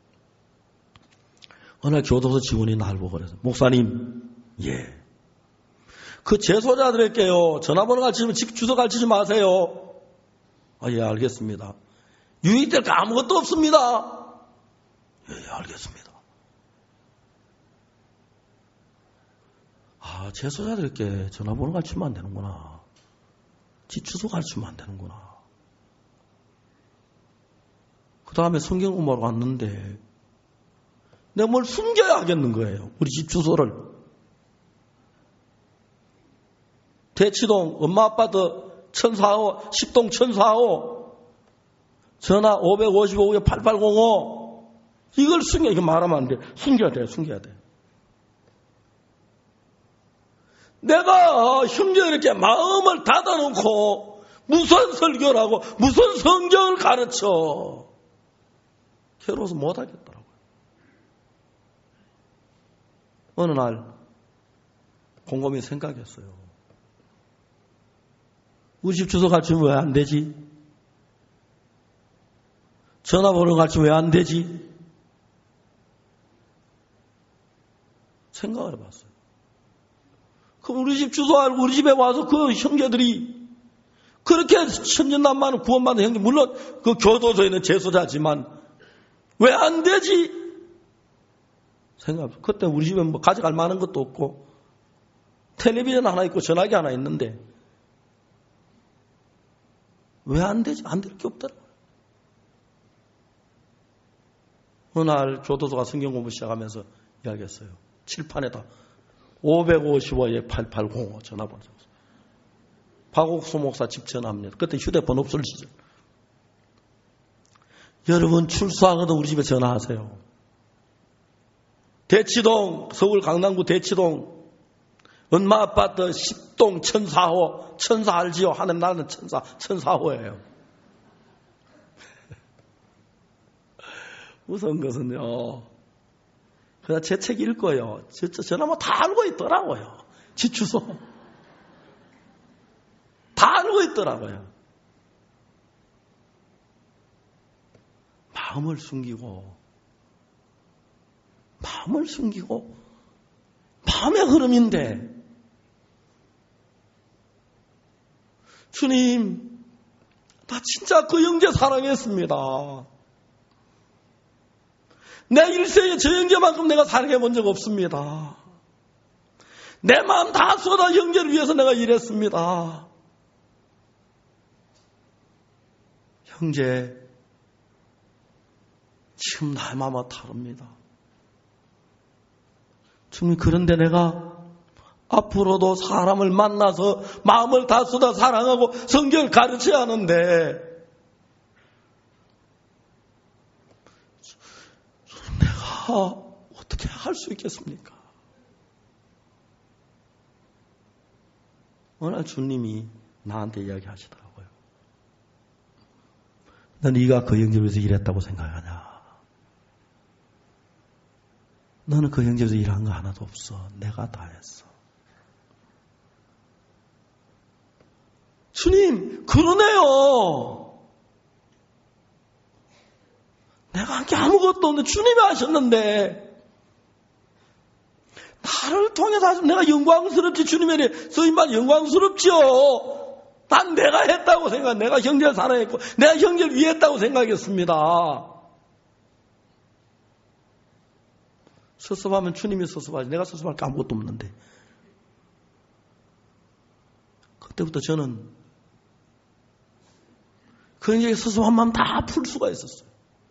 어느 날 교도소 직원이 날 보고 그래서 목사님, 예, 그 재소자들에게요 전화번호 가르치면 집 주소 가르치지 마세요. 아, 예, 알겠습니다. 유익될 거 아무것도 없습니다. 예, 알겠습니다. 아, 재소자들께 전화번호 가르치면 안 되는구나. 지 주소 가르치면 안 되는구나. 그 다음에 성경 공부하러 갔는데 내가 뭘 숨겨야 하겠는 거예요. 우리 집 주소를. 대치동 엄마 아파트 천사호 십동 천사호 전화 오백오십오 팔팔공오 이걸 숨겨. 이거 말하면 안 돼. 숨겨야 돼. 숨겨야 돼. 내가 형제 이렇게 마음을 닫아놓고 무슨 설교를 하고 무슨 성경을 가르쳐. 괴로워서 못하겠더라고요. 어느 날 곰곰이 생각했어요. 우리 집 주소 가르치면 왜 안 되지? 전화번호 가르치면 왜 안 되지? 생각을 해봤어요. 그럼 우리 집 주소 알고 우리 집에 와서 그 형제들이 그렇게 천진난만을 구원받은 형제, 물론 그 교도소에 있는 재소자지만 왜 안 되지? 생각해봤어요. 그때 우리 집에 뭐 가져갈 만한 것도 없고 텔레비전 하나 있고 전화기 하나 있는데 왜 안 되지? 안 될 게 없더라고요. 어느 날 교도소가 성경 공부 시작하면서 이야기했어요. 칠판에다 오백오십오 팔팔공오 전화번호 적었어요. 박옥수 목사 집 전화합니다. 그때 휴대폰 없을 시절. 여러분 출소하거든 우리 집에 전화하세요. 대치동 서울 강남구 대치동 엄마 아파트 십동 천사호 천사 알지요? 하늘 나는 천사 천사호예요. 무서운 것은요. 그냥 제 책 읽고요. 전화 뭐 다 알고 있더라고요. 지 주소. 다 알고 있더라고요. 마음을 숨기고 마음을 숨기고 마음의 흐름인데 주님 나 진짜 그 형제 사랑했습니다. 내 일생에 저 형제만큼 내가 사랑해 본 적 없습니다. 내 마음 다 쏟아 형제를 위해서 내가 일했습니다. 형제 지금 나의 마음은 다릅니다. 주님 그런데 내가 앞으로도 사람을 만나서 마음을 다 쏟아 사랑하고 성경을 가르쳐야 하는데 내가 어떻게 할 수 있겠습니까? 어느 날 주님이 나한테 이야기하시더라고요. 너 네가 그 형제를 위해서 일했다고 생각하냐? 너는 그 형제에서 일한 거 하나도 없어. 내가 다 했어. 주님, 그러네요. 내가 한 게 아무것도 없는데 주님이 하셨는데 나를 통해서 하시면 내가 영광스럽지. 주님의 서인만 영광스럽지요. 난 내가 했다고 생각, 내가 형제를 사랑했고 내가 형제를 위했다고 생각했습니다. 섭섭하면 주님이 섭섭하지 내가 섭섭할 게 아무것도 없는데 그때부터 저는 그 형제의 섭섭한 마음 다 풀 수가 있었어요.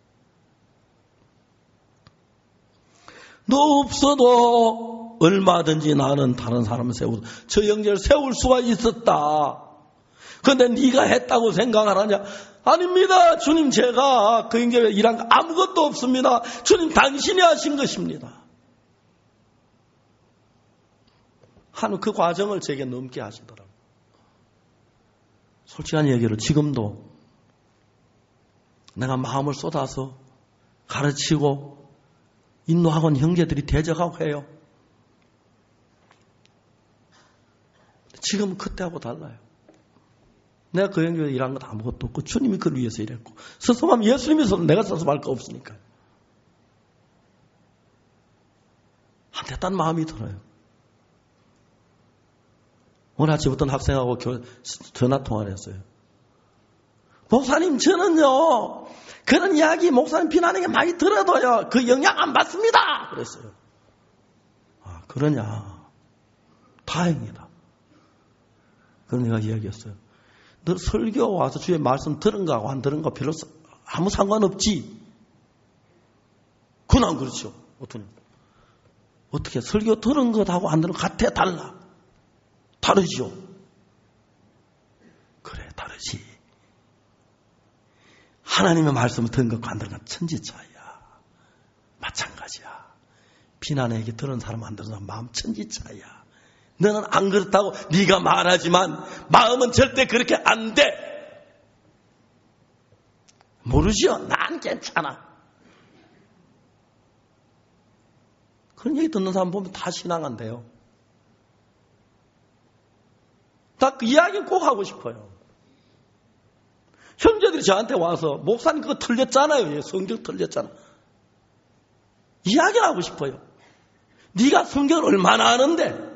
너 없어도 얼마든지 나는 다른 사람을 세우고 저 형제를 세울 수가 있었다. 그런데 네가 했다고 생각하느냐? 아닙니다. 주님 제가 그 형제에 일한 거 아무것도 없습니다. 주님 당신이 하신 것입니다. 하는 그 과정을 제게 넘게 하시더라고요. 솔직한 얘기를 지금도 내가 마음을 쏟아서 가르치고 인도학원 형제들이 대적하고 해요. 지금은 그때하고 달라요. 내가 그 형제에 일한 것 아무것도 없고 주님이 그를 위해서 일했고 섭섭하면 예수님이 섭섭 내가 섭섭할 거 없으니까 안 됐다는 마음이 들어요. 오늘 아침 어떤 학생하고 전화 통화를 했어요. 목사님, 저는요, 그런 이야기 목사님 비난에게 많이 들어도요, 그 영향 안 받습니다. 그랬어요. 아, 그러냐. 다행이다. 그럼 내가 이야기했어요. 너 설교 와서 주의 말씀 들은 거하고 안 들은 거 별로 아무 상관없지. 그건 그렇죠. 어떻게, 어떻게 설교 들은 것하고 안 들은 것 같아? 달라. 다르죠. 그래, 다르지. 하나님의 말씀을 들은 것과 안 들은 건 천지 차이야. 마찬가지야. 비난의 얘기 들은 사람 안 들은 사람 마음 천지 차이야. 너는 안 그렇다고 네가 말하지만 마음은 절대 그렇게 안 돼. 모르지요? 난 괜찮아. 그런 얘기 듣는 사람 보면 다 신앙한대요. 다 그 이야기 꼭 하고 싶어요. 형제들이 저한테 와서 목사님 그거 틀렸잖아요. 성경 틀렸잖아. 이야기를 하고 싶어요. 네가 성경을 얼마나 아는데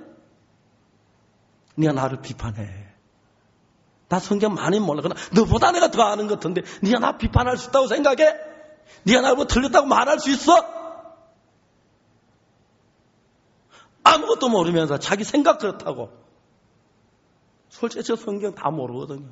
네가 나를 비판해. 나 성경 많이 몰라. 그러나 너보다 내가 더 아는 것 같은데 네가 나 비판할 수 있다고 생각해? 네가 나를 뭐 틀렸다고 말할 수 있어? 아무것도 모르면서 자기 생각 그렇다고. 솔직히 저 성경 다 모르거든요.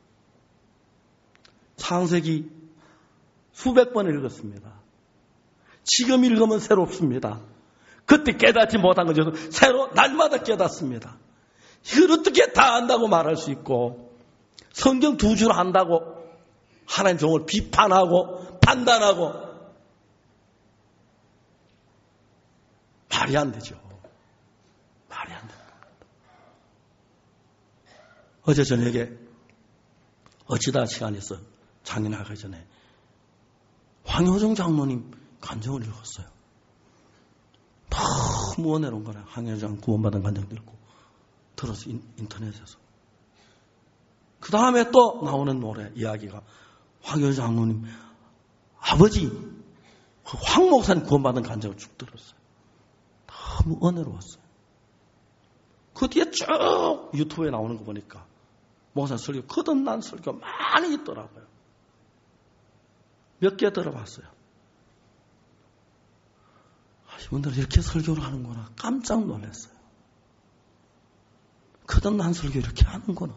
창세기 수백 번 읽었습니다. 지금 읽으면 새롭습니다. 그때 깨닫지 못한 것을 새로 날마다 깨닫습니다. 이걸 어떻게 다 안다고 말할 수 있고, 성경 두 줄 안다고 하나님 종을 비판하고 판단하고, 말이 안 되죠. 말이 안 됩니다. 어제 저녁에 어찌다 시간이 있어 장인하기 전에 황효정 장로님 간증을 읽었어요. 너무 은혜로운 거라. 황효정 구원받은 간증도 읽고 들었어, 인터넷에서. 그 다음에 또 나오는 노래 이야기가 황효정 장로님 아버지 황 목사님 구원받은 간증을 쭉 들었어요. 너무 은혜로웠어요. 그 뒤에 쭉 유튜브에 나오는 거 보니까 목사님 설교 거듭난 설교 많이 있더라고요. 몇 개 들어봤어요. 아, 이분들 이렇게 설교를 하는구나. 깜짝 놀랐어요. 거듭난 설교 이렇게 하는구나.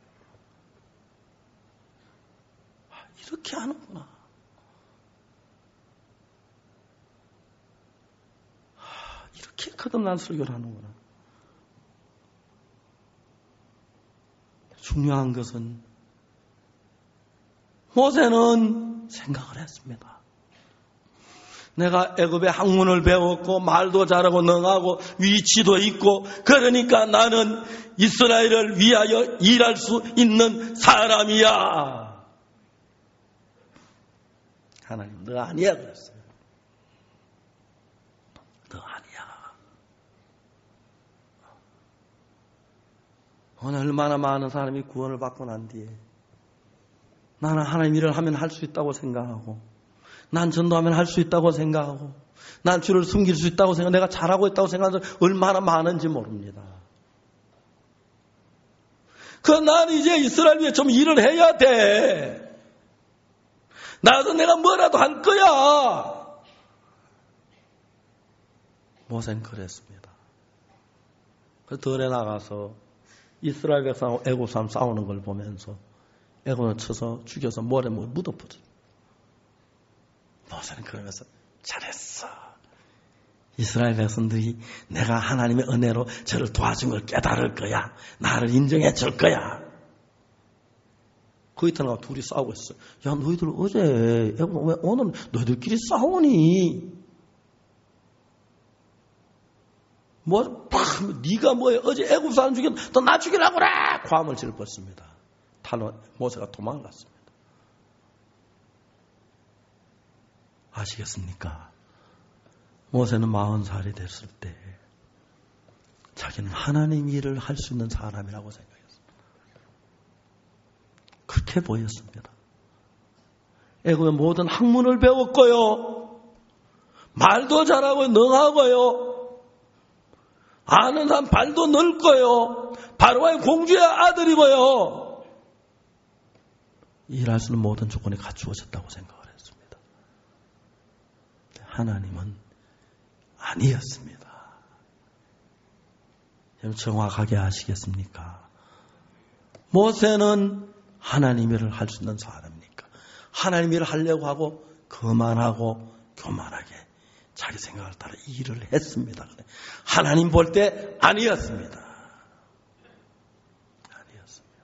아, 이렇게 하는구나. 아, 이렇게 거듭난 설교를 하는구나. 중요한 것은 모세는 생각을 했습니다. 내가 애굽의 학문을 배웠고 말도 잘하고 능하고 위치도 있고 그러니까 나는 이스라엘을 위하여 일할 수 있는 사람이야. 하나님 너 아니야 그랬어요. 너 아니야. 오늘 얼마나 많은 사람이 구원을 받고 난 뒤에 나는 하나님 일을 하면 할 수 있다고 생각하고 난 전도하면 할 수 있다고 생각하고 난 주를 숨길 수 있다고 생각하고 내가 잘하고 있다고 생각하는 사람이 얼마나 많은지 모릅니다. 그 난 이제 이스라엘 위해 좀 일을 해야 돼. 나도 내가 뭐라도 할 거야. 모세는 그랬습니다. 그 들에 나가서 이스라엘 백성하고 애굽 사람 싸우는 걸 보면서 애굽을 쳐서 죽여서 모래 뭐 묻어버려. 모세는 그러면서 잘했어. 이스라엘 백성들이 내가 하나님의 은혜로 저를 도와준 걸 깨달을 거야. 나를 인정해 줄 거야. 그 이튿날 둘이 싸우고 있어. 야 너희들 어제 애굽 왜 오늘 너희들끼리 싸우니? 뭐, 팍, 네가 뭐야? 어제 애굽 사람 죽였, 너 나 죽이라고 그래! 고함을 질렀습니다. 탈로 모세가 도망갔습니다. 아시겠습니까? 모세는 마흔 살이 됐을 때 자기는 하나님 일을 할 수 있는 사람이라고 생각했습니다. 그렇게 보였습니다. 애굽의 모든 학문을 배웠고요. 말도 잘하고 능하고요. 아는 사람 발도 넓고요. 바로의 공주의 아들이고요. 일할 수 있는 모든 조건이 갖추어졌다고 생각을 했습니다. 하나님은 아니었습니다. 여러분 정확하게 아시겠습니까? 모세는 하나님 일을 할 수 있는 사람입니까? 하나님 일을 하려고 하고 거만하고 교만하게 자기 생각을 따라 일을 했습니다. 하나님 볼 때 아니었습니다. 아니었습니다.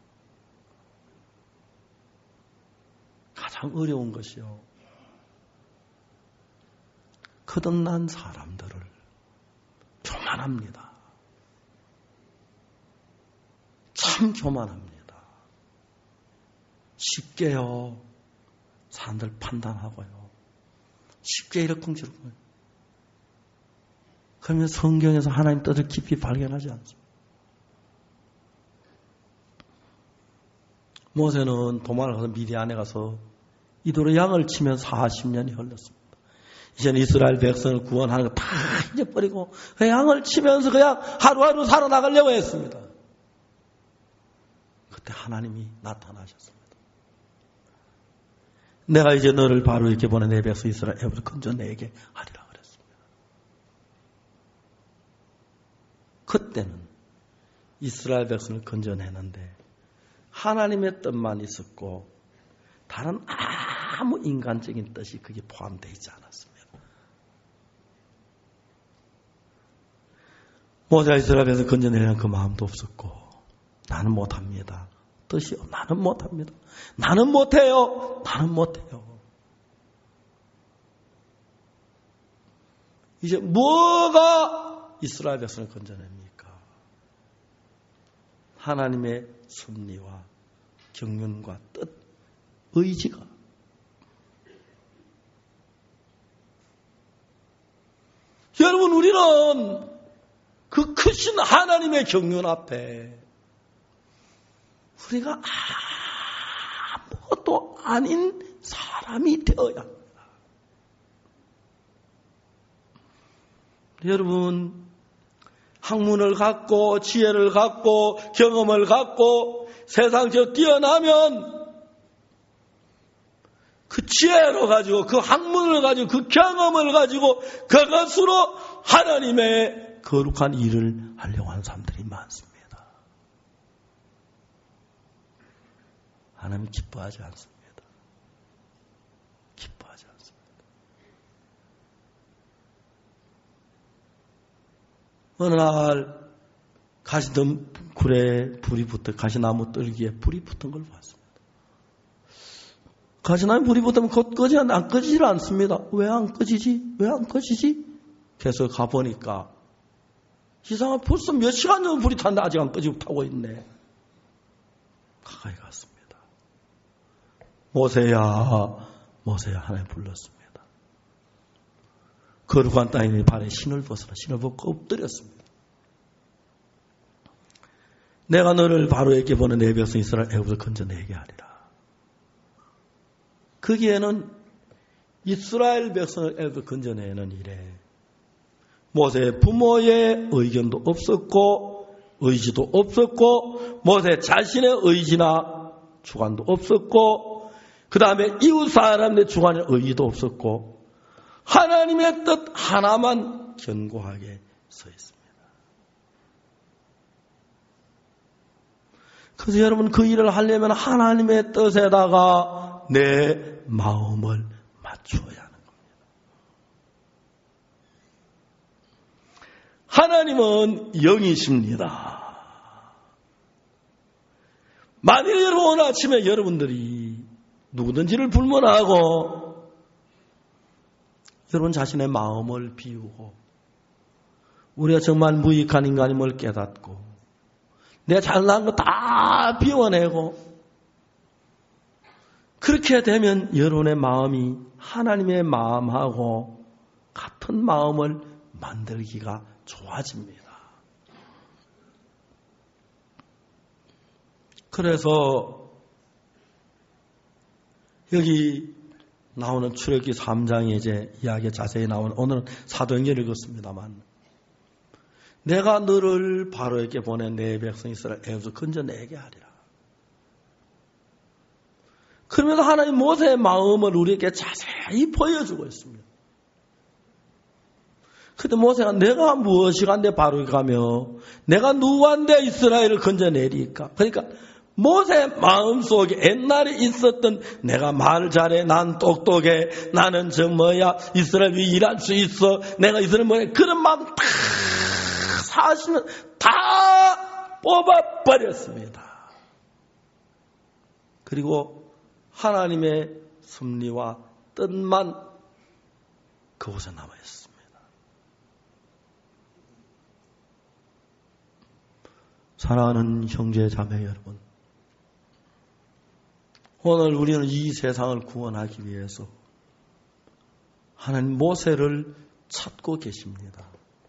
가장 어려운 것이요. 거듭난 사람들을 교만합니다. 참 교만합니다. 쉽게요. 사람들 판단하고요. 쉽게 이렇게 저렇게. 그러면 성경에서 하나님 뜻을 깊이 발견하지 않습니다. 모세는 도망을 가서 미디안에 가서 이도로 양을 치면서 사십 년이 흘렀습니다. 이제는 이스라엘 백성을 구원하는 거 다 잊어버리고 그 양을 치면서 그냥 하루하루 살아나가려고 했습니다. 그때 하나님이 나타나셨습니다. 내가 이제 너를 바로 이렇게 보내 내 백성 이스라엘을 건져 내게 하리라 그랬습니다. 그때는 이스라엘 백성을 건져내는데 하나님의 뜻만 있었고 다른 아무 인간적인 뜻이 그게 포함되어 있지 않았습니다. 모세가 이스라엘 백성을 건져내려는 그 마음도 없었고 나는 못합니다. 뜻이 나는 못합니다. 나는 못해요. 나는 못해요. 이제 뭐가 이스라엘 백성을 건져냅니까? 하나님의 섭리와 경륜과 뜻, 의지가. 여러분 우리는 그 크신 하나님의 경륜 앞에 우리가 아무것도 아닌 사람이 되어야 합니다. 여러분 학문을 갖고 지혜를 갖고 경험을 갖고 세상에서 뛰어나면 그 지혜로 가지고 그 학문을 가지고 그 경험을 가지고 그것으로 하나님의 거룩한 일을 하려고 하는 사람들이 많습니다. 하나님 기뻐하지 않습니다. 기뻐하지 않습니다. 어느 날 가시덤굴에 불이 붙어 가시나무 뜰기에 불이 붙은 걸 봤습니다. 가시나무 불이 붙으면 곧 꺼지 안 꺼지질 않습니다. 왜 안 꺼지지? 왜 안 꺼지지? 계속 가보니까 이상한 벌써 몇 시간 전에 불이 탔는데 아직 안 꺼지고 타고 있네. 가까이 갔습니다. 모세야, 모세야 하나님 불렀습니다. 거룩한 땅에 발에 신을 벗어라. 신을 벗고 엎드렸습니다. 내가 너를 바로에게 보내 내 백성 이스라엘 애굽에서 건져내게 하리라. 거기에는 이스라엘 백성을 애굽에서 건져내는 일에 모세의 부모의 의견도 없었고 의지도 없었고 모세 자신의 의지나 주관도 없었고 그 다음에 이웃 사람의 주관의 의의도 없었고 하나님의 뜻 하나만 견고하게 서 있습니다. 그래서 여러분 그 일을 하려면 하나님의 뜻에다가 내 마음을 맞추어야 하는 겁니다. 하나님은 영이십니다. 만일 여러분 오늘 아침에 여러분들이 누구든지를 불문하고 여러분 자신의 마음을 비우고 우리가 정말 무익한 인간임을 깨닫고 내가 잘난 거 다 비워내고 그렇게 되면 여러분의 마음이 하나님의 마음하고 같은 마음을 만들기가 좋아집니다. 그래서 여기 나오는 출애굽기 삼 장에 이제 이야기가 자세히 나오는 오늘은 사도행전을 읽었습니다만 내가 너를 바로에게 보내 내 백성 이스라엘 애굽에서 건져내게 하리라. 그러면서 하나님 모세의 마음을 우리에게 자세히 보여주고 있습니다. 그때 모세가 내가 무엇이간데 바로 가며 내가 누구한데 이스라엘을 건져내리까? 그러니까 모세의 마음속에 옛날에 있었던 내가 말 잘해, 난 똑똑해, 나는 저 뭐야 이스라엘 위에 일할 수 있어, 내가 이스라엘 뭐야, 그런 마음 다 사실은 다 뽑아버렸습니다. 그리고 하나님의 섭리와 뜻만 그곳에 남아있습니다. 사랑하는 형제 자매 여러분, 오늘 우리는 이 세상을 구원하기 위해서 하나님 모세를 찾고 계십니다.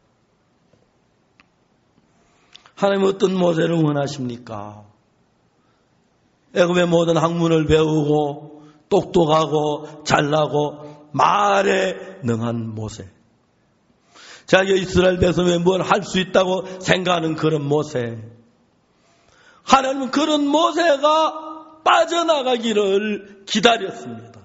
하나님 어떤 모세를 원하십니까? 애굽의 모든 학문을 배우고 똑똑하고 잘나고 말에 능한 모세, 자기가 이스라엘 백성에 뭘 할 수 있다고 생각하는 그런 모세, 하나님은 그런 모세가 빠져나가기를 기다렸습니다.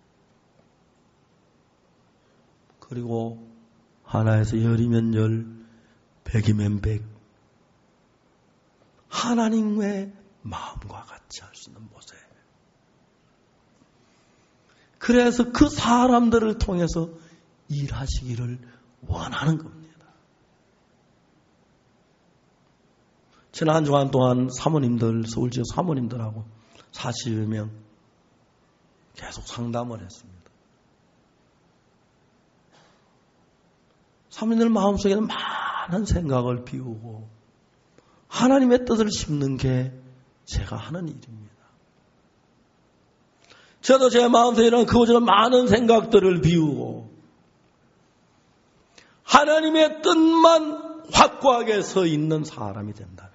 그리고 하나에서 열이면 열, 백이면 백, 하나님의 마음과 같이 할 수 있는 모세. 그래서 그 사람들을 통해서 일하시기를 원하는 겁니다. 지난 한 주간 동안 사모님들, 서울지역 사모님들하고 사십여 명 계속 상담을 했습니다. 사모님들 마음속에는 많은 생각을 비우고 하나님의 뜻을 심는 게 제가 하는 일입니다. 저도 제 마음속에 이런 그것처럼 많은 생각들을 비우고 하나님의 뜻만 확고하게 서 있는 사람이 된다면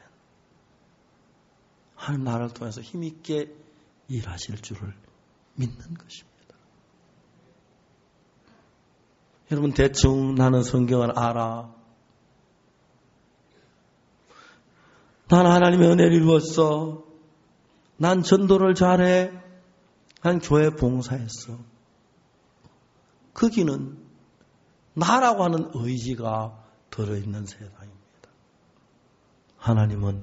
하나님 나라를 통해서 힘있게 일하실 줄을 믿는 것입니다. 여러분, 대충 나는 성경을 알아, 난 하나님의 은혜를 입었어, 난 전도를 잘해, 난 교회 봉사했어. 그 길은 나라고 하는 의지가 들어있는 세상입니다. 하나님은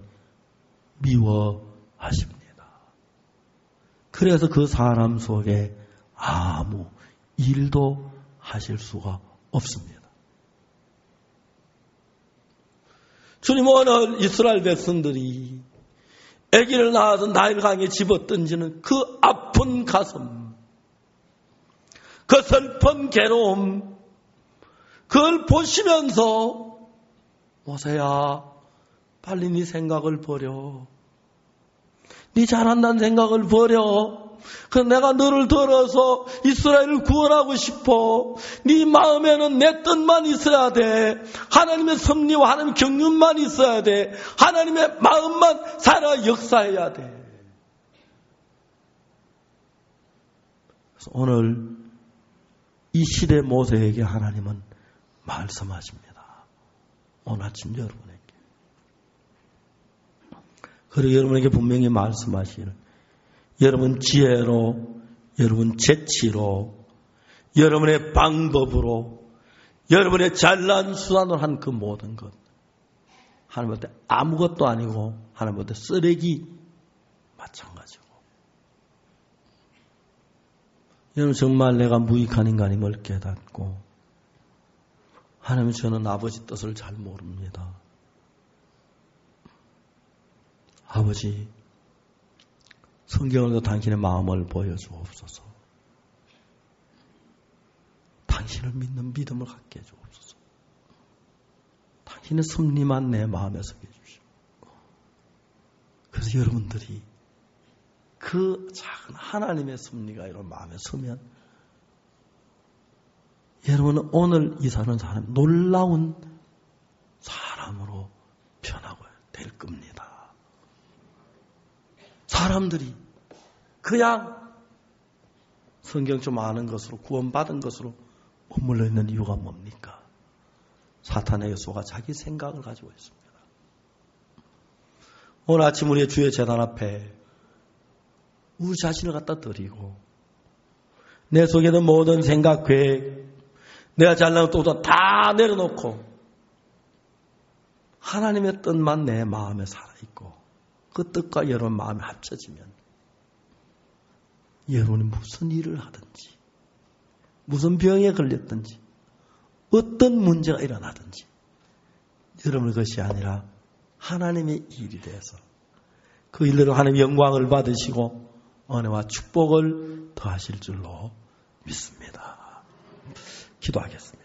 미워하십니다. 그래서 그 사람 속에 아무 일도 하실 수가 없습니다. 주님, 오늘 이스라엘 백성들이 아기를 낳아서 나일강에 집어던지는 그 아픈 가슴, 그 슬픈 괴로움, 그걸 보시면서 모세야, 빨리 네 생각을 버려. 네 잘한다는 생각을 버려. 그래서 내가 너를 들어서 이스라엘을 구원하고 싶어. 네 마음에는 내 뜻만 있어야 돼. 하나님의 섭리와 하나님의 경륜만 있어야 돼. 하나님의 마음만 살아 역사해야 돼. 그래서 오늘 이 시대 모세에게 하나님은 말씀하십니다. 오늘 아침 여러분에게. 그리고 여러분에게 분명히 말씀하시기를, 여러분 지혜로, 여러분 재치로, 여러분의 방법으로, 여러분의 잘난 수단으로 한 그 모든 것, 하나님한테 아무것도 아니고 하나님한테 쓰레기 마찬가지고. 여러분, 정말 내가 무익한 인간임을 깨닫고, 하나님, 저는 아버지 뜻을 잘 모릅니다. 아버지, 성경으로도 당신의 마음을 보여주옵소서. 당신을 믿는 믿음을 갖게 해주옵소서. 당신의 섭리만 내 마음에 서게 해주시고. 그래서 여러분들이 그 작은 하나님의 섭리가 이런 마음에 서면 여러분은 오늘 이 사는 사람 놀라운 사람으로 변하고 될 겁니다. 사람들이 그냥 성경 좀 아는 것으로, 구원받은 것으로 머물러 있는 이유가 뭡니까? 사탄에게 속아 자기 생각을 가지고 있습니다. 오늘 아침 우리의 주의 제단 앞에 우리 자신을 갖다 드리고 내 속에 있는 모든 생각, 계획, 내가 잘나는 뜻도 다 내려놓고 하나님의 뜻만 내 마음에 살아있고 그 뜻과 여러분 마음이 합쳐지면 여러분이 무슨 일을 하든지 무슨 병에 걸렸든지 어떤 문제가 일어나든지 여러분의 것이 아니라 하나님의 일이 돼서 그 일로 하나님의 영광을 받으시고 은혜와 축복을 더하실 줄로 믿습니다. 기도하겠습니다.